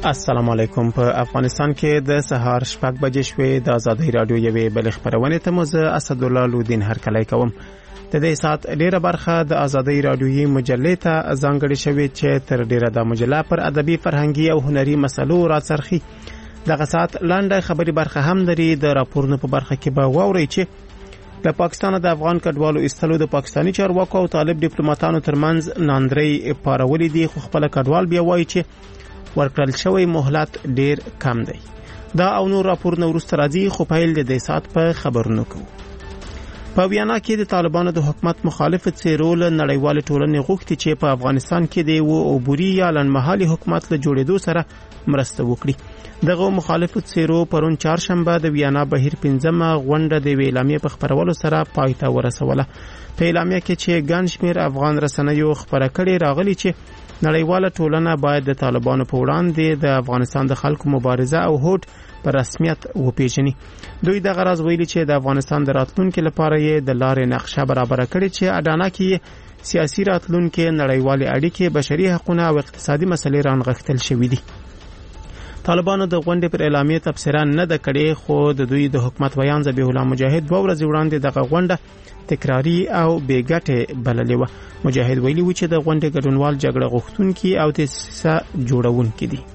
السلام علیکم. په افغانستان کې د سهار 6 بجې شوې د آزادۍ رادیو یوې بل خبرونه ته مزه اسد الله لودین هرکلی کوم. د دې سات ډیره برخه د آزادۍ رادیویي مجلې ته ځانګړې شوې چې تر ډیره د مجله پر ادبي فرهنګي او هنري مسلو راڅرخي. دغه سات لاندې خبري برخه هم لري. د راپورونو په برخه کې به واوري چې د پاکستان د افغان کډوالو استلو د پاکستاني چارواکو او طالب ډیپلوماټانو ترمنځ ناندري پارولې دي، خو خپل کډوال بیا وایي چې ورکړل شوی مهلت ډیر کم دی. دا او نور راپورونه ورسته راځي، خو پیل د دې سات په خبرونو کوو. په ویانا کې د طالبانو د حکومت مخالف څیرو له نړیوال ټولنې غوښتي چې په افغانستان کې د یو عبوري یا لنډمهالي حکومت له جوړېدو سره مرسته وکړي. دغه مخالف څیرو پرون چهارشنبه د ویانا بهیر 15مه غونډه د اعلامیې په خبرولو سره پای ته ورسوله. په اعلامیه کې چې ګڼ شمېر افغان رسنیو خبره کړې راغلي چې نړیواله ټولنه باید د طالبانو په وړاندې د افغانستان د خلکو مبارزه او هوډ په رسمیت وپیژني. دوی د غرض ویلي چې د افغانستان د راتلونکو لپاره یې د لارې نقشه برابر کړې چې اډانه کې سیاسي راتلونکو نړیوالې اړیکې، بشري حقوقونه او اقتصادي مسلې رانغښتل شوې دي. طالبانو د غونډې پر اعلامیه تبصره نه ده کړې، خو د دوی د حکومت بیان ذبیح الله مجاهد 2 ورځې وړاندې دغه غونډه تکراری او بیګټه بللې و. مجاهد ویلي و چې د غونډې ګډونوال جګړه غوښتونکي او تاسیسه جوړونکي دي.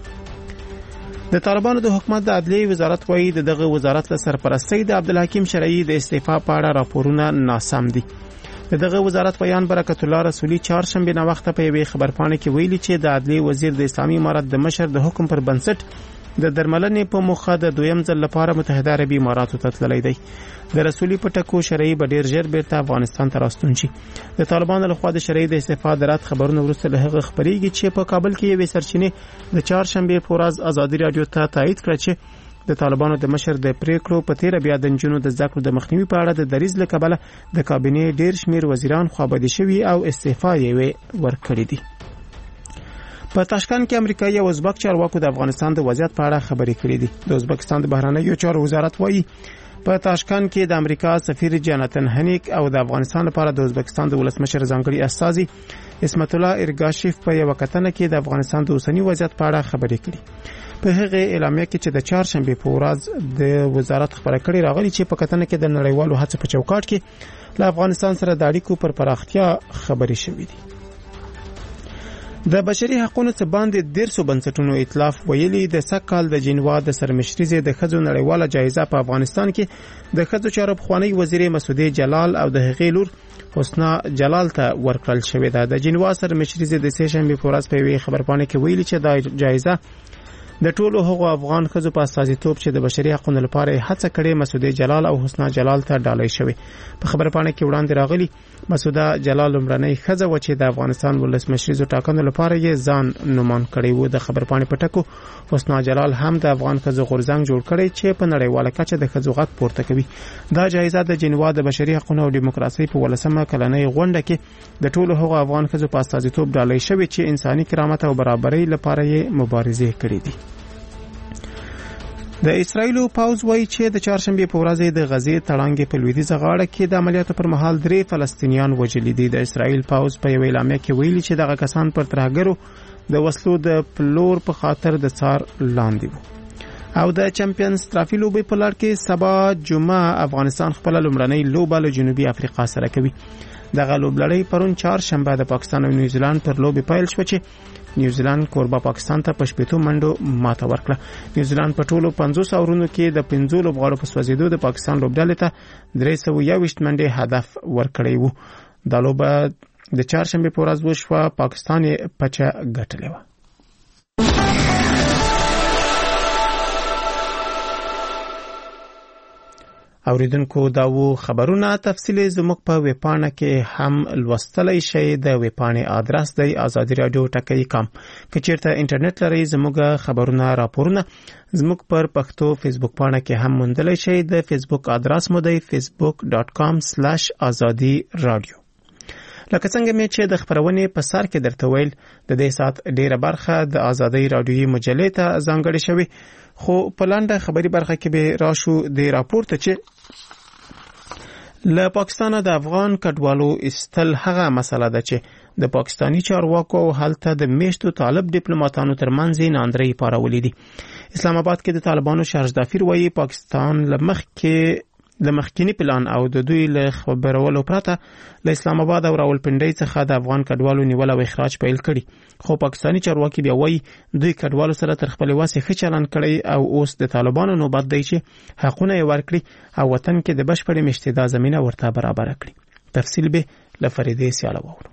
د طالبانو د حکومت د عدلیې وزارت وایي دغه وزارت له سرپرستۍ د عبدالحکیم شرعي د استعفا په اړه راپورونه ناسم دي. دغه وزارت بیان برکت الله رسولي چهارشنبه نه وخت په یوې خبرپاڼه کې ویلي چې د عدلیې وزیر د اسلامي امارت د مشر د حکم پر بنسټ د درملنې په مخه د دویم ځل لپاره متحده عربي اماراتو ته تللی دی. د رسولي په ټکو شرعي به ډیر ژر بیرته افغانستان ته راستون شي. د طالبانو لخوا د شرعي د استعفا د رد خبرونه وروسته له هغه خبرېږي چې په کابل کې یوې سرچینې د چهارشنبه په ورځ آزادي رادیو ته تایید کړ چې د طالبانو د مشر د پریکړو په تیر بیا د نجونو د زده کړو د مخنیوي په اړه د دریځ له کبله د کابینې ډیر شمیر وزیران خوابدي شوي او استعفا یې ورکړي دي. په تاشکند کې امریکایي او ازبک چارواکو د افغانستان د وضعیت په اړه خبرې کړې دي. د ازبکستان د بهرنیو چارو وزارت وایي په تاشکند کې د امریکا سفیر جاناتن هنیک او د افغانستان لپاره د ازبکستان د ولسمشر ځانګړي استازي اسمت الله ارګاشیف په یو کتنه کې د افغانستان د اوسنی وضعیت په اړه خبرې کړې. په هغه اعلامیه کې چې د چهارشنبه په ورځ د وزارت خبره کړې راغلي چې په کتنه کې د نړیوالو هڅو په چوکاټ کې له افغانستان سره د اړیکو پر پراختیا خبرې شوې دي. د بشري حقوقو څخه باندې 150 بنسټونو ائتلاف ویلي د سکهال د جنوا د سرمشرۍ د خځو نړیواله جایزه په افغانستان کې د خځو چارو پخوانی وزیر مسعودې جلال او د هغې لور حسنا جلال ته ورکړل شوې ده. د جنوا سرمشرۍ د سه شنبه په ورځ په یوې خبرپاڼه کې ویلي چې دا جایزه د ټولو هغو افغان خځو په استازیتوب چې د بشري حقوقو لپاره هڅه کړې مسعودې جلال او حسنا جلال ته ډالۍ شوې. په خبرپاڼه کې وړاندې راغلي مسعوده جلال لمړنۍ خځه و چې د افغانستان ولسمشریزو ټاکنو لپاره یې ځان نومان کړی و. د خبرپاڼې په ټکو حسنا جلال هم د افغان خځو غورځنګ جوړ کړی چې په نړیواله کچه د خځو غږ پورته کوي. دا جایزه د جنوا د بشري حقوقو او دیموکراسي په 18مه کلنۍ غونډه کې د ټولو هغو افغان خځو په استازیتوب ډالۍ شوې چې انساني کرامت او برابرۍ لپاره یې مبارزه کړې دي. د اسرایل پوځ وایي چې د چهارشنبه په ورځ د غزې تړانګې په لویدیځه غاړه کې د عملیاتو پر مهال 3 فلسطینیان وژل دي. د اسرایل پوځ په یو اعلامیه کې ویلي چې دغه کسان پر ترهګرو د وسلو د پلور په خاطر د څار لاندې وو. او د چمپیونز ترافي لوبې په لړ کې سبا جمعه افغانستان خپل لومړنۍ لوبه له جنوبي افریقا سره کوي. دغه لوبلړۍ پرون چهارشنبه د پاکستان او نیوزیلند پر لوبې پیل شو چې نیوزیلند کوربه پاکستان ته په 80 منډو ماته ورکړه. نیوزیلند په ټولو 500 اورونو کې د 15 لوبغاړو په سوځېدو د پاکستان لوبډلې ته 321 منډې هدف ورکړی وو. دا لوبه د چهارشنبه په ورځ وشوه. پاکستان یې پچه ګټلې و. اوریدونکو دا وو خبرونه. تفصیلی زموږ په ویبپاڼه کې هم لوستلای شئ. د ویبپاڼې آدرس دی azadi.radio.com. که چیرته انټرنیټ لرئ زموږ خبرونه راپورونه زموږ پر پښتو فیسبوک پاڼه کې هم موندلای شئ. د فیسبوک آدرس مو دی facebook.com/azadi.radio. لکه څنګه مې چې د خبرونې په سر کې درته ویل د دې سات ډیره برخه د آزادۍ رادیویي مجلې ته ځانګړې شوې، خو په لاندې خبري برخه کې به راشو د راپورته چې له پاکستان د افغان کډوالو استل هغه مسله ده چې د پاکستاني چارواکو هلته د میشتو طالب ډیپلوماټانو ترمنځ ناندرۍ پارولې دي. اسلام آباد کې د طالبانو شارژدافیر وایي پاکستان د مخکینی پلان او د دوی له خبرولو پرته له اسلام آباد او راولپنډۍ څخه د افغان کډوالو نیول او اخراج پیل کړي، خو پاکستاني چارواکي بیا وایي دوی کډوالو سره تر خپل واسه ښه چلند کړی او اوس د طالبانو نوبت دی چې حقونه یې ورکړي او وطن کې د بشپړې مشتدا زمينه ورته برابر کړي. تفصیل به لفریدې سیاله وورو.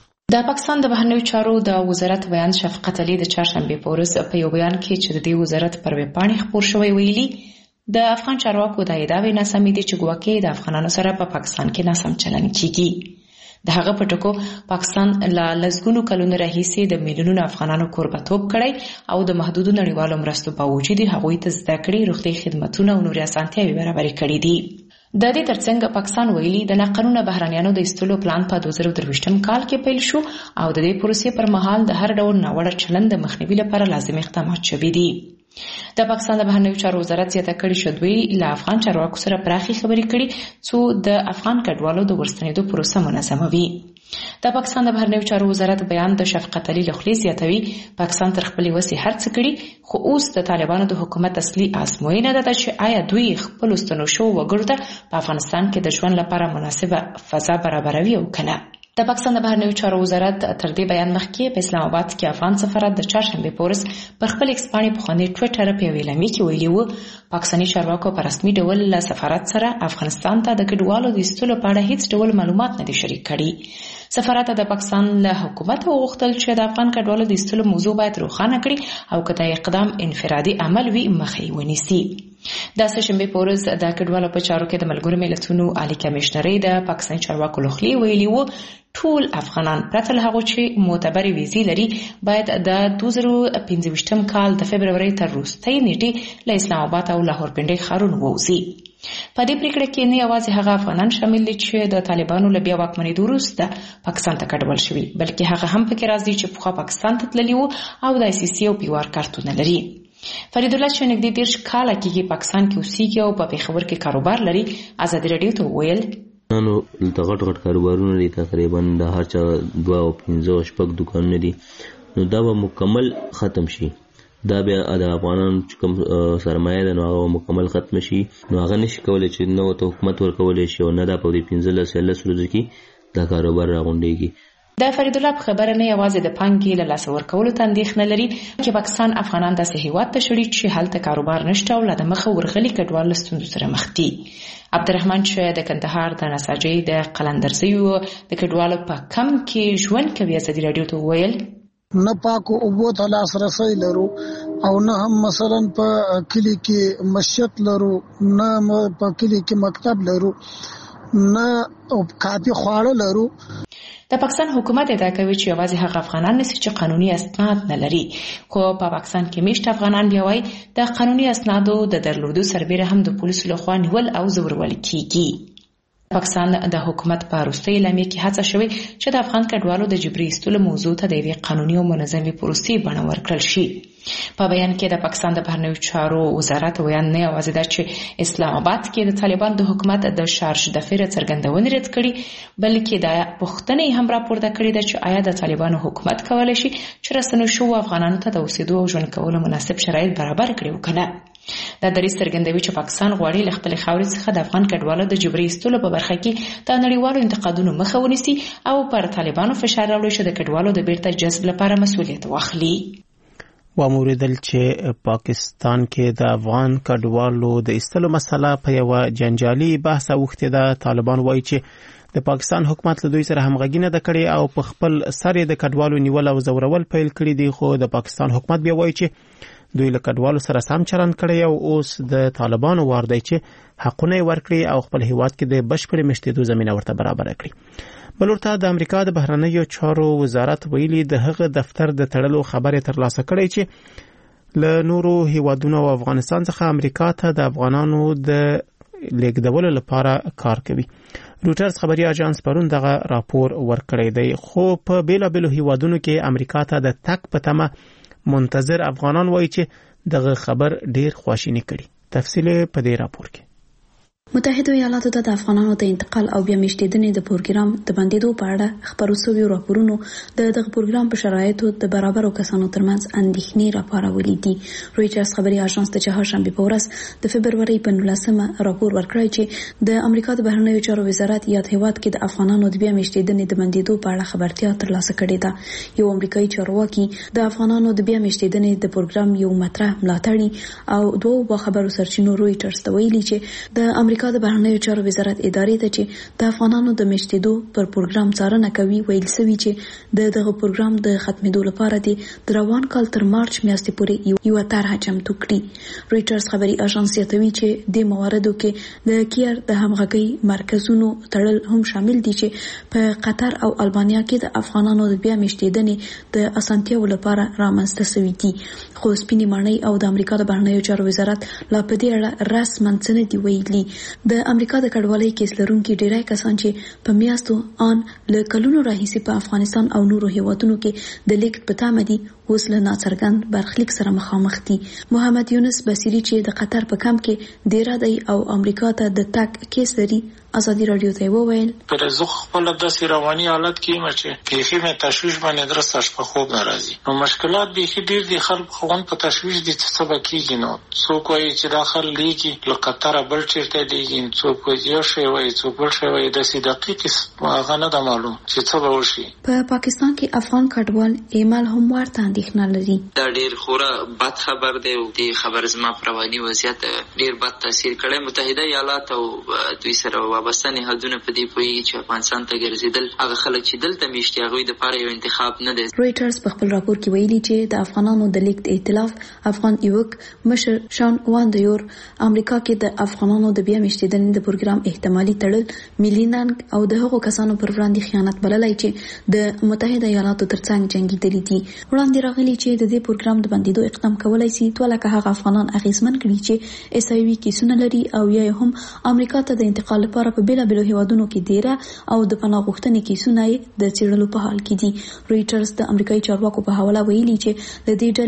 د پاکستان د بهرنیو چارو د وزارت بیان شفقت علي د چهارشنبه په ورځ په یو بیان کې چې د دې وزارت پر ویب پاڼې خپور شوی ویلي د افغان چارواکو د ادعاوې ناسمې دي چې ګواکې د افغانانو سره په پاکستان کې ناسم چلند کیږي. د هغه په ټکو پاکستان له لسګونو کلونو راهیسې د میلیونونو افغانانو کوربتوب کړی او د محدودو نړیوالو مرستو په باوجود هغوی ته زده کړې، روغتي خدماتونه او نورې اسانتیاوې برابرې کړې دي. د دې ترڅنګ پاکستان ویلي د ناقانونه بهرانیانو د ایستلو پلان په 2023 کال کې پیل شو او د دې پروسې پر مهال د هر ډول ناوړه چلند د مخنیوي لپاره لازم اقدامات شوي دي. د پاکستان د بهرنیو چارو وزارت زیاته کړې چې دوی له افغان چارواکو سره پراخي خبرې کړي څو د افغان کډوالو د ورستنېدو پروسه منظموي. د پاکستان د بهرنیو چارو وزارت بیان د شفقت علي لخوا زیاتوي پاکستان تر خپلې وسې هر څه کړي، خو اوس د طالبانو د حکومت اصلي ازموینه ده چې آیا دوی خپل ستنو شو وګړو ته په افغانستان کې د ژوند لپاره مناسبه فضا برابروي او کنه. د پاکستان د بهرنیو چارو وزارت تر دې بیان مخکې په اسلام آباد کې افغان سفارت د چهارشنبه په ورځ پر خپل ایکس باندې په خوني ټوئیټر په ویلامي کې ویلي وو پاکستاني چارواکو په رسمي ډول له سفارت سره افغانستان ته د کډوالو د ایستلو په اړه هیڅ ډول معلومات نه دي شریک کړي. سفارت د پاکستان له حکومت وغوښتل چې د افغان کډوالو د ایستلو موضوع باید روښانه کړي او کله اقدام انفرادي عمل وي مخې ونیسي. د سهشنبه په ورځ د کډوالو په چارو کې د ملګرو ملتونو عالی کمشنري د پاکستاني چارواکو لخوا ویلي وو ټول افغانان پرته له هغه چې معتبرې ویزې لري باید د 2025 کال د فبروري تر وروستۍ نیټې له اسلام آباد او لاهور پنډۍ ښارونو ووځي. په دې پریکړه کې نه یوازې هغه افغانان شامل دي چې د طالبانو له بیا واکمنېدو وروسته پاکستان ته کډوال شوي، بلکې هغه هم پکې راځي چې پخوا پاکستان ته تللي وو او د ICC او پیوار کارتونه لري. فرید الله چې نږدې 10 کاله کېږي پاکستان کې اوسېږي او په پېښور کې کاروبار لري، ازادي راډیو ته وویل نو د غټ کاروبارونه دي، تقریبا د هر چا 2 او 15 شپږ دکانونه دي، نو دا به مکمل ختم شي. دا بیا د افغانانو چې کوم سرمایه ده نو هغه مکمل ختم شي، نو هغه نشي کولای چې نو ته حکومت ورکولای شي او نه دا په 15 ورځو کې دا کاروبار راغونډيږي. د فرید الله په خبره نه یوازې د پانګې له لاسه ورکولو ته اندېښنه لري چې پاکستان افغانان داسې هیواد ته شړي چې هلته کاروبار نشته او له د مخه ورغلي کډوال له ستونزو سره مخ دي. عبدالرحمن چې د کندهار د نساجۍ د قلندرزیو د کډوالو په کم کې ژوند کوي ازادي راډیو ته وویل نه پاکو اوبو ته لاسرسی لرو او نه هم مثلا په کلی کې مسجد لرو، نه په کلی کې مکتب لرو، نه کافي خواړه لرو. د پاکستان حکومت ادعا کوي چې یوازې هغه افغانان نشي چې قانوني اسناد نه لري، خو په پاکستان کې میشت افغانان بیا وایي د قانوني اسنادو د درلودو سربېره هم د پولیسو لخوا نیول او ځورول کیږي. پاکستان د حکومت په وروستۍ اعلامیه کې هڅه شوې چې د افغان کډوالو د جبري ایستلو موضوع ته د یوې قانوني او منظمې پروسې بڼه ورکړل شي. په بیان کې د پاکستان د بهرنیو چارو وزارت ویان نه یوازې دا چې اسلام آباد کې د طالبان د حکومت د شارژ دفعه څرګندونې رد کړي، بلکې دا پوښتنه هم راپورته کړې ده چې آیا د طالبانو حکومت کولی شي چې راستنو شو افغانانو ته د اوسېدو او ژوند کولو مناسب شرایط برابر کړي او کنه. دا دریځ څرګندوي چې پاکستان غواړي له خپلې خاورې څخه د افغان کډوالو د جبري ایستلو په برخه کې د نړیوالو انتقادونو مخه ونیسي او پر طالبانو فشار راوړي چې د کډوالو د بیرته جذب لپاره مسؤلیت واخلي. وموریدل چې پاکستان کې د افغان کډوالو د ایستلو مسله په یو جنجالي بحث اوښتې ده. طالبان وایي چې د پاکستان حکومت له دوی سره همغږي نه ده کړې او په خپل سر د کډوالو نیول او زورول پیل کړي دي، خو د پاکستان حکومت بیا وایي چې دوی له کډوالو سره سم چلند کړی او اوس د طالبانو وار دی چې حقونه ورکړي او خپل هیواد کې د بشپړې مشتېدو زمينه ورته برابر کړي. بلورته د امریکا د بهرنیو چارو وزارت ویلي د هغه دفتر د تړلو خبره ترلاسه کړې چې له نورو هیوادونو او افغانستان څخه امریکا ته د افغانانو د لیږدولو لپاره کار کوي. روټرز خبري اژانس پرون دغه راپور ورکړی دی، خو په بیلابیلو هیوادونو کې امریکا ته د تک په تمه منتظر افغانان وایي چې دغه خبر ډیر خواشینی کړي. تفصیل په دې راپور کې. متحده ایالاتو ته د افغانانو د انتقال او بیا میشتېدنې د پروګرام د بندیدو په اړه خبرو شویو راپورونو د دغه پروګرام په شرایطو د برابرو کسانو ترمنځ اندېښنې راپارولې دي. رویټرز خبري اژانس ته چهارشنبه په ورځ د فبروري په 19 راپور ورکړی چې د امریکا د بهرنیو چارو وزارت یاد هیواد کې د افغانانو د بیا میشتېدنې د بندیدو په اړه خبرتیا ترلاسه کړې ده. یو امریکایي چارواکي د افغانانو د بیا میشتېدنې د پروګرام یو مطرح ملاتړي او دوه باخبرو سرچینو رویټرز ته ویلي چې د امریکا د بهرنیو چارو وزارت ادارې ته چې د افغانانو د میشتېدو پر پروګرام څارنه کوي ویل سوي چې دغه پروګرام د ختمېدو لپاره د روان کال تر مارچ میاشتې پورې یو طرحه چمتو کړي. رویټرز خبري اژانس یادوي چې د مواردو کې د کیر د همغږي مرکزونو تړل هم شامل دي چې په قطر او البانیا کې د افغانانو د بیا میشتېدنې د اسانتیاو لپاره رامنځته شوي دي. خو سپینې ماڼۍ او د امریکا د بهرنیو چارو وزارت لا په دې اړه رسماً څه نه دي ویلي. د امریکا د کډوالۍ کیس لرونکي ډیری کسان چې په میاشتو ان له کلونو راهیسې په افغانستان او نورو هیوادونو کې د لیکټ په تمه دي اوس له ناڅرګند برخلیک سره مخامخ دي. محمد یونس بصیری چې د قطر په کمپ کې ډیره دی او امریکا ته د تګ کیس لري ازادي رادیو ته وویل پر زه خپل د رواني حالت کې مچ کیفي مې تشویش باندې درسته په خوب ناراضي نو مشکلات به ډیر دي خلک خوون په تشویش دي څه به کیږي نو څوک وایي چې داخل لیکي له قطر بل چیرته دیږي څوک یو شی وایي څوک بل شی وایي د سې دقیق هغه نه د معلوم چې څه به وشي. په پاکستان کې افغان کډوال ایمل هم ورته اندېښنه لري. دا ډیر خوره بد خبر دی او د خبر زما پرواني وضعیت ډیر بد تاثیر کړي. متحده ایالات او دوی سره وابسته نهادونه په دې پوهیږي چې افغانستان ته ګرځېدل هغه خلک چې دلته میشتي هغوی دپاره یو انتخاب نه دی. رویټرز په خپل راپور کې ویلي چې د افغانانو د لیکټ ائتلاف افغان ایوک مشر شان واندیور امریکا کې د افغانانو د بیا میشتېدنې د پروګرام احتمالي تړل میلیننګ او د هغو کسانو پر وړاندې خیانت بللی چې د متحده ایالاتو ترڅنګ جنګېدلي دي. وړاندې راغلي چې د دې پروګرام د بندیدو اقدام کولای شي لکه هغه افغانان اغیزمن کړي چې ایس آی وي کیسونه لري او یا هم امریکا ته د انتقال لپاره په بیلابیلو هیوادونو کې دیره او د پناه غوښتنې کیسونه د څېړلو په حال کې دي. رویټرز د امریکایي چارواکو په حواله ویلي چې د دې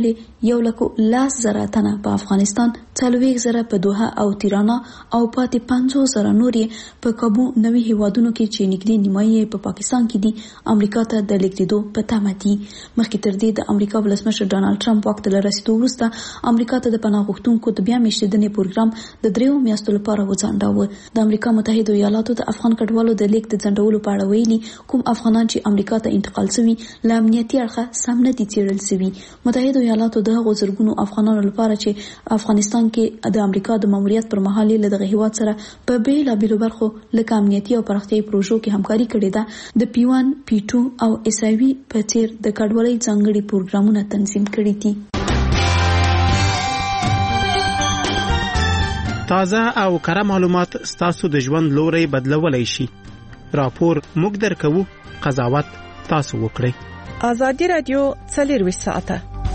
ډلې 1,10,000 تنه په افغانستان 40,000 په دوحه او تیرانا او پاتې 50,000 نور په کابو نوي هیوادونو کې چې نږدې نیمایي په پاکستان کې دي امریکا ته د لیکدو په تمه دي. مخکې تر دې د امریکا ولسمشر ډانلډ ټرمپ واک ته رسیدو وروسته امریکا ته د پناه غوښتونکو د بیا میشتېدنې پروګرام د 3 میاشتو لپاره وځنډاوه. د امریکا متحده ایالاتو د افغان کډوالو د لیک د ځنډولو په اړه ویلي کوم افغانان چې امریکا ته انتقال شوي له امنیتي اړخه سم نه دي څېړل شوي. متحده ایالاتو د هغو زرګونو افغانانو لپاره چې افغانستان کې د امریکا د ماموریت پر مهال له دغه هیواد سره په بیلابیلو برخو لکه امنیتي او پراختیایي پروژو کې همکاري کړې ده د P1 P2 او ایس آی وي په څیر د کډوالۍ ځانګړي پروګرامونه تنظیم کړي دي. تازه او کره معلومات ستاسو د ژوند لوري بدلولای شي. راپور موږ درکوو، قضاوت تاسو وکړئ. ازادي رادیو 24 ساعته.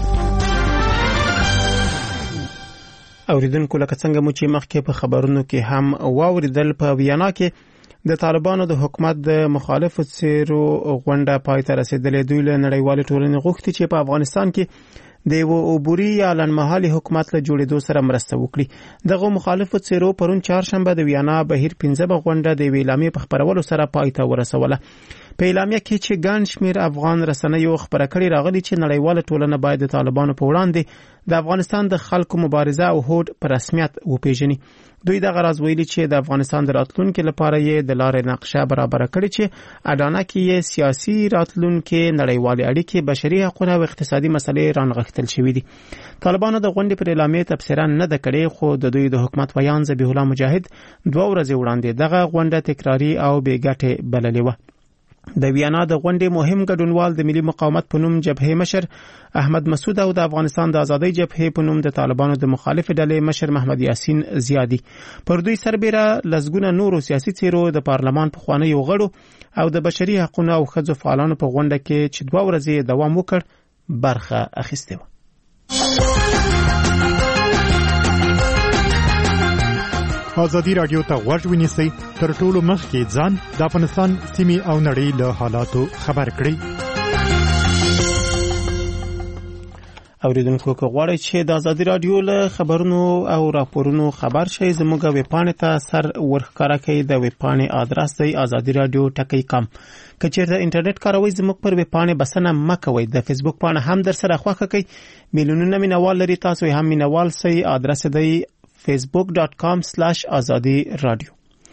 اوریدونکو لکه څنګه مو چې مخکې په خبرونو کې هم واوریدل په ویانا کې د طالبانو د حکومت د مخالفو څیرو غونډه پای ته رسیدلې. دوی له نړیوال ټولنې غوښتي چې په افغانستان کې د یو عبوري یا لنډمهالي حکومت له جوړېدو سره مرسته وکړي. دغه مخالفو څیرو پرون چهارشنبه د ویانا بهیر 15 غونډه د اعلامیې په خبرولو سره پای ته ورسوله. په اعلامیه کې چې ګڼ شمېر افغان رسنیو خبره کړې راغلي چې نړیواله ټولنه باید د طالبانو په وړاندې د افغانستان د خلکو مبارزه او هوډ په رسمیت وپیژني. دوی دغه راز ویلي چې د افغانستان د راتلونکي لپاره یې د لارې نقشه برابر کړې چې اډانه کې یې سیاسي راتلونکي، نړیوالې اړیکې، بشري حقوق او اقتصادي مسلې رانغښتل شوې دي. طالبانو د غونډې پر اعلامیې تبصره نه ده کړې، خو د دوی د حکومت ویان ذبیح الله مجاهد 2 ورځې وړاندې دغه غونډه تکراري او بې ګټې بللې وه. د ویانا د غونډې مهم ګډونوال د ملي مقاومت په نوم جبهې مشر احمد مسعود او د افغانستان د ازادۍ جبهې په نوم د طالبانو د مخالف ډلې مشر محمد یاسین زیادي. پر دوی سربېره لسګونه نورو سیاسي څیرو د پارلمان پخوانیو غړو او د بشري حقوقو او ښځو فعالانو په غونډه کې چې 2 ورځې دوام وکړ برخه اخیستې وه. ازادي رادیو ته غوږ ونیسئ، تر ټولو مخکې ځان د افغانستان سیمې او نړۍ له حالاتو خبر کړئ. اوریدونکو کو غواړئ چې د ازادي رادیو له خبرونو او راپورونو خبر شئ زموږ ویب پاڼې ته سر ورښکاره کړئ. د ویب پاڼې آدرس دی azadiradio.com. که چیرته انټرنیټ کاروئ زموږ پر ویب پاڼې بسنه مه کوئ. د فیسبوک پاڼه هم در سره خوښه کړئ. میلیونونه مینوال لري، تاسو هم مینوال سئ. آدرس دی facebook.com/azadiradio.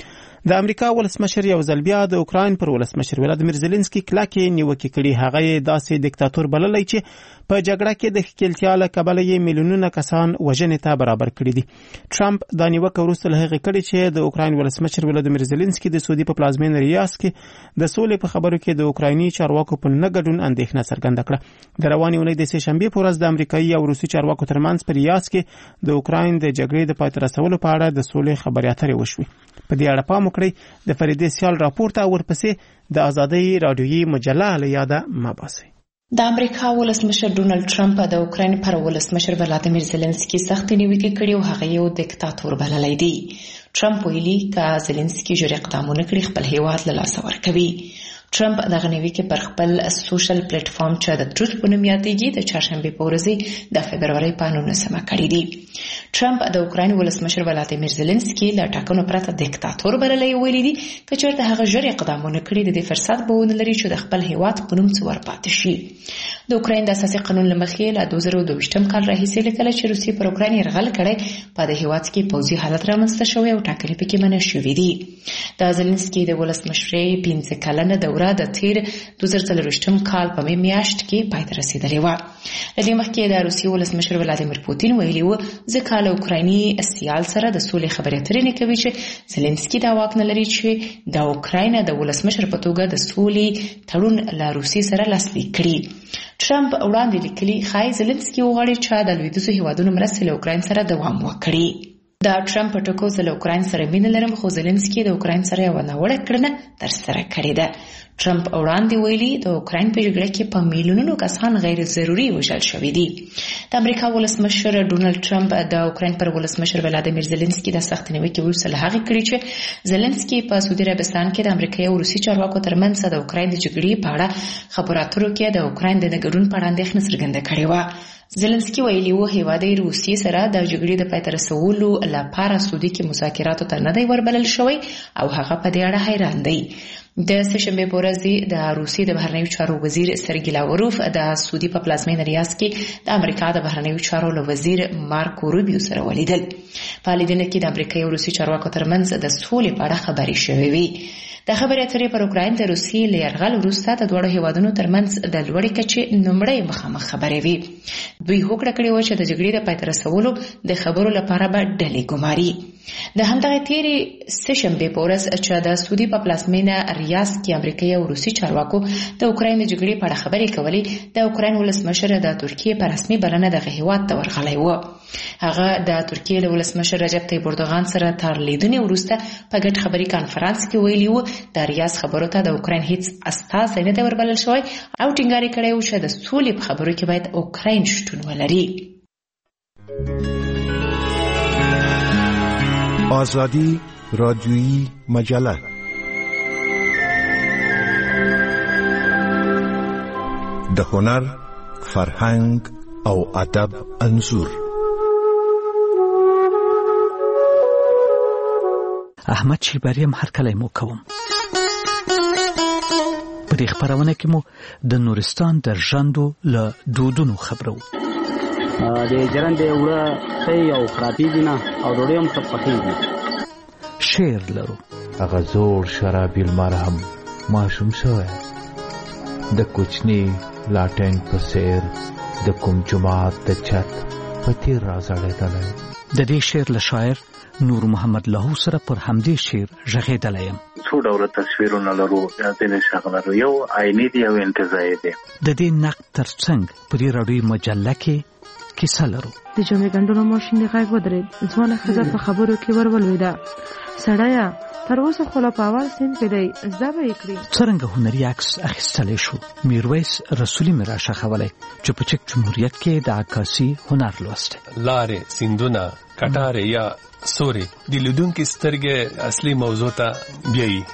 د امریکا ولسمشر یو ځل بیا د اوکراین پر ولسمشر ولادیمیر زيلنسکي کلکې نیوکې کړي. هغه داسې دیکتاتور بللی چې په جګړه کې د ښکېلتیا له کبله یې میلیونونه کسان وژنې ته برابر کړي دي. ټرمپ دا نیوکه وروسته له هغې کړې چې د اوکراین ولسمشر ولادیمیر زيلنسکي د سعودي په پلازمینه ریاض کې د سولې په خبرو کې د اوکرایني چارواکو په نه ګډون اندېښنه څرګنده کړه. د روانې اونۍ د سهشنبې په ورځ د امریکایي او روسي چارواکو ترمنځ په ریاض کې د اوکراین د جګړې د پای ته رسولو په اړه د سولې خبرې اترې وشوې. په دې اړه پام وکړئ. د فریدې سیال راپور ته ورپسې د ازادۍ رادیویي مجله له یاده مباسي. د امریکا ولسمشر ډونالد ټرمپ د اوکراین پر ولسمشر ولادیمیر زيلنسکي سخت نیوکې کړې او هغه یو دیکتاتور بللی دی. ټرمپ ویلي چې زيلنسکي ژر اقدامونه کړي خپل هیواد له لاسه ورکوي. ټرمپ دغه نیوکې پر خپل سوشل پلیټ فارم چې د ټروت په نوم یادېږي د چهارشنبې په ورځ د فبرورۍ په 19 کړی دی. ټرمپ د اوکراین ولسمشر ولادیمیر زيلنسکي له ټاکنو پرته دیکتاتور بللی ویلي دی چې چېرته هغه ژر اقدامونه کړي د دې فرصت به ونه لري چې د خپل هیواد په نوم څه ورپاتې شي. د اوکراین د اساسي قانون له مخې له 2022 کال راهیسې کله چې روسیې پر اوکراین یرغل کړی په دې هیواد کې پوځي حالت رامنځته شوی او ټاکنې پکې منع شوې دي. د زيلنسکي د ولسمشرۍ 15 کلنه دوره د تیر 2023 کال په میاشت کې پای ته رسیدلې و. لدې مخکې د روسیې ولسمشر ولادیمیر پوتین ویلي و ځکه له اوکرایني سیال سره د سولې خبرې اترې نه کوي چې زيلنسکي دا واک نه لري چې د اوکراین د ولسمشر په توګه د سولې تړون له روسیې سره لاسلیک کړي. ټرمپ وړاندې لیکلي ښایي زيلنسکي وغواړي چې د لویدیځو هیوادونو مرستې له اوکراین سره دوام وکړي. د ټرمپ په ټکو زه له اوکراین سره مینه لرم خو زيلنسکي د اوکراین سره یو ناوړه کړنه ترسره کړې ده. ټرمپ وړاندې ویلي د اوکراین په جګړه کې په میلیونونو کسان غیر ضروري وژل شوي دي. د امریکا ولسمشر ډونالد ټرمپ د اوکراین پر ولسمشر ولادیمیر زيلنسکي د سخت نیوکې وروسته له هغې کړې چې زيلنسکي په سعودي عربستان کې د امریکایي او روسي چارواکو ترمنځ د اوکراین د جګړې په اړه خبرو اترو کې د اوکراین د نه ګډون په اړه اندېښنه څرګنده کړې وه. زيلنسکي ویلي و هیواد روسیې سره د جګړې د پای ته رسولو لپاره سعودي کې مذاکراتو ته نه دی وربلل شوی او هغه په دې اړه حیران دی. د سهشنبې په ورځ د روسیې د بهرنیو چارو وزیر سرګی لاوروف د سعودي په پلازمینه ریاض کې د امریکا د بهرنیو چارو وزیر مارکو روبیو سره ولیدل. په لیدنه کې د امریکایي او روسي چارواکو ترمنځ د سولې په اړه خبرې شوې وې. د خبرې اترې پر اوکراین د روسیې له یرغل وروسته د دواړو هیوادونو ترمنځ د لوړې کچې لومړۍ مخامخ خبرې وې. دوی هوکړه کړې وه چې د جګړې د پای ته رسولو د خبرو لپاره به ډلې ګماري. د همدغه تیرې سهشنبې په ورځ چې د سعودي په پلازمینه ریاض کې امریکایي او روسي چارواکو د اوکراین د جګړې په اړه خبرې کولې د اوکراین ولسمشر د ترکیې په رسمي بلنه دغه هیواد ته ورغلی و. هغه د ترکیې له ولسمشر رجب طیب اردوغان سره تر لیدنې وروسته په ګډ خبري کانفرنس کې ویلي و د ریاض خبرو ته د اوکراین هیڅ استازی نه دی وربلل شوی او ټینګار کړی و چې د سولې په خبرو کې باید اوکراین شتون ولري. آزادی رادیویی مجله د هنر، فرهنګ او ادب انځور. احمد شیبریم هر کله مو کوم. په دې خبرونه کې مو د نورستان د ژوندو له دودونو خبرو. د جرن دی وړه صحیح او خرابې دي نه او ډوډۍ هم څه پخېږي. شعر لرو. هغه زوړ شرابي المرهم ماشوم شوی د کوچني لاټین په څېر د کوم جومات د چت په تیر راځړېدلی. د دې شعر له شاعر نور محمد لاهو سره پر همدې شعر غږېدلی یم. څو ډوله تصویرونه لرو، ځینې شغله لرو، یو عیني دی او انتزاعي دی. د دې نقد ترڅنګ په دې راډیویي مجله کې کیسه لرو. د جمعې ګنډلو ماشین د غږ ودرېد، ځوانه ښځه په خبرو کې ورولوېده. سړیه تر اوسه خو لا په اول سند کې دی، زده به یې کړي. څرنګه هنري عکس اخیستلی شو. میرویس رسولي مې راښخولی چې په چک جمهوریت کې د عکاسي هنر لوستی. لارې، سیندونه، کټارې یا سوري د لیدونکي سترګې اصلي موضوع ته بیایي.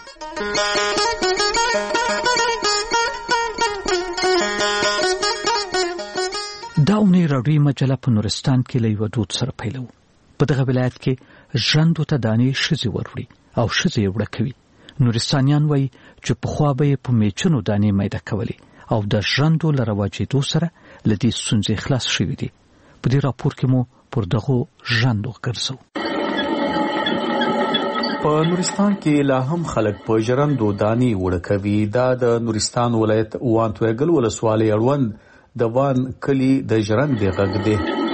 دا اونۍ راډیوي مجله په نورستان کې له یوه دود سره پیلوو. په دغه ولایت کې ژرندو ته دانې ښځې وروړي او ښځې یې وړه کوي. نورستانیان وایي چې پخوا به یې په میچنو دانې میده کولې او د ژرندو له رواجېدو سره له دې ستونزې خلاص شوي دي. په دې راپور کې مو پر دغو ژرندو ګرځو. په نورستان کې لا هم خلک په ژرندو دانې وړه کوي. دا د نورستان ولایت وانتویګل ولسوالۍ اړوند د وان کلی د ژرندې غږ دی.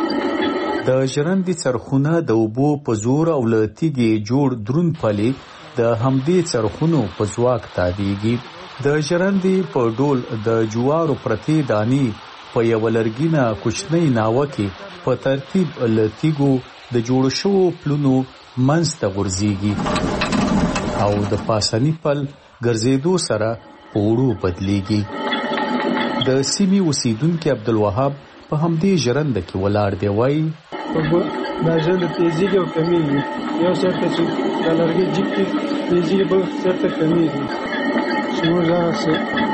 د ژرندې څرخونه د اوبو په زور او له تیږې جوړ دروند پلي د همدې څرخونو په ځواک تاویږي. د ژرندې په ډول د جوارو پرتې دانې په یوه لرګینه کوچنۍ ناوه کې په ترتیب له تیږو د جوړو شوو پلونو منځ ته غورځېږي او د پاسني پل ګرځېدو سره په وړو بدلېږي. د سیمې اوسیدونکي عبدالوهاب په همدې ژرنده کې ولاړ دی. وایي دا ژرنده تیزېږي او کمیږي. یو سرته چې دا لرګي جیب کې تیزېږي بل سرته کمیږي. چې موږ دغسې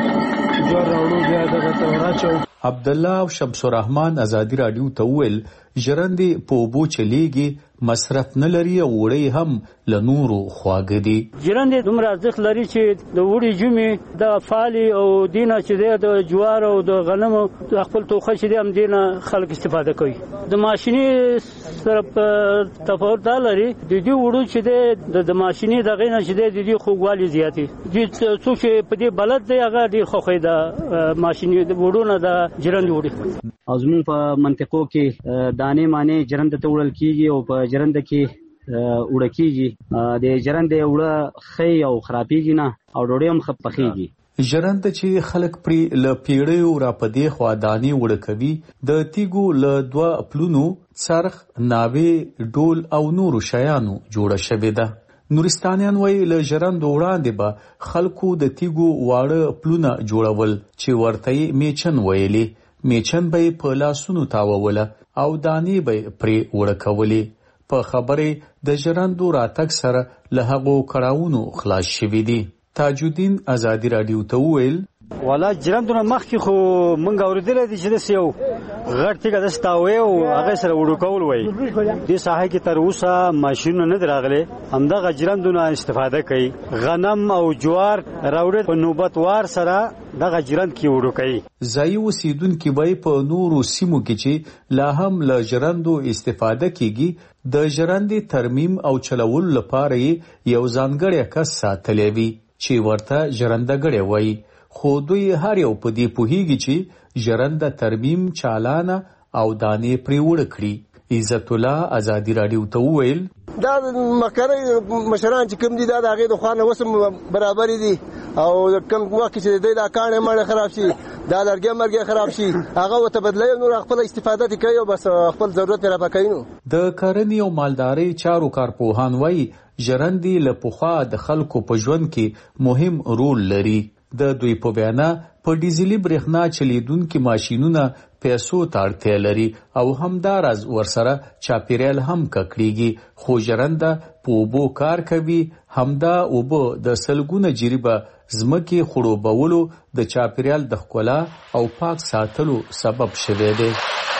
جوار راوړو بیا دغه ته وراچوو. عبدالله او شمس الرحمن ازادي راډیو ته وویل ژرندې په اوبو چلیږي، مصرف نه لري او وړۍ هم له نورو خواږه دي. ژرندې دومره ارزښت لري چې د وړۍ جومې د فالي او دینه چې دی د جوار او د غنمو خپل توخه چې دی هم دینه خلک استفاده کوي. د ماشیني سره تفاوت دا لري د دې وړو چې دی د ماشیني دغې نه چې دی د دې خوږوالي زیاتې دي. څوک چې په دې بلد دی هغه ډېر خوښوي د ماشیني وړو نه د ژرندې وړي. او زموږ په منطقو کې دانې مانې ژرنده ته وړل کېږي او په ژرنده کې وړه کېږي. د ژرندې وړه ښه او خرابېږي نه او ډوډۍ هم ښه پخېږي. ژرنده چې خلک پرې له پیړیو را په دې خوا دانې وړه کوي د تیږو له دوه پلونو څرخ، ناوې، ډول او نورو شیانو جوړه شوې ده. نورستانیان وایي له ژرندو وړاندې به خلکو د تیږو واړه پلونه جوړول چې ورته یې میچن ویلې. میچن به یې په لاسونو تاووله او دانې به یې پرې وړه کولې. په خبرې د ژرندو راتګ سره له هغو کړاوونو خلاص شوي دي. تاجالدین ازادي راډیو ته وویل والا ژرندونه مخکې خو مونږ اورېدلی دي چې داسې یو غټ تیږه داسې تاووی او هغې سره وړو کول وایي. دې ساحه کې تر اوسه ماشینونه نه دي راغلي، همدغه ژرندونه استفاده کوي. غنم او جوار راوړي په نوبت وار سره دغه ژرند کې وړو کوي. ځایي اوسیدونکي وایي په نورو سیمو کې چې لا هم له ژرندو استفاده کیږي د ژرندې ترمیم او چلولو لپاره یو ځانګړی کس ساتلی وي چې ورته ژرندهګړی وایي. خو دوی هر یو په دې پوهیږي چې ژرنده ترمیم، چالانه او دانې پرې وړه کړي. عزت الله ازادي راډیو ته وویل دا مکرې مشران چې کوم دي دا د هغې د خوا نه اوس هم برابرې دي او کوم وخت چې دی دا کاڼې ماڼې خراب شي، دا لرګی مرګی خراب شي، هغه ورته بدلوي، نور خپل استفاده دې کوي او بس خپل ضرورت یې راپه کوي. نو د کرنې او مالدارۍ چارو کارپوهان وایي ژرندې له پخوا د خلکو په ژوند کې مهم رول لري. د دوی په بیانه په ډیزلي برېښنا چلیدونکي ماشینونه پیسو ته اړتیا لري او همداراز ورسره چاپیریال هم ککړېږي. خو ژرنده په اوبو کار کوي. همدا اوبه د سلګونه جریبه ځمکې خړوبولو، د چاپیریال د ښکلا او پاک ساتلو سبب شوی دی.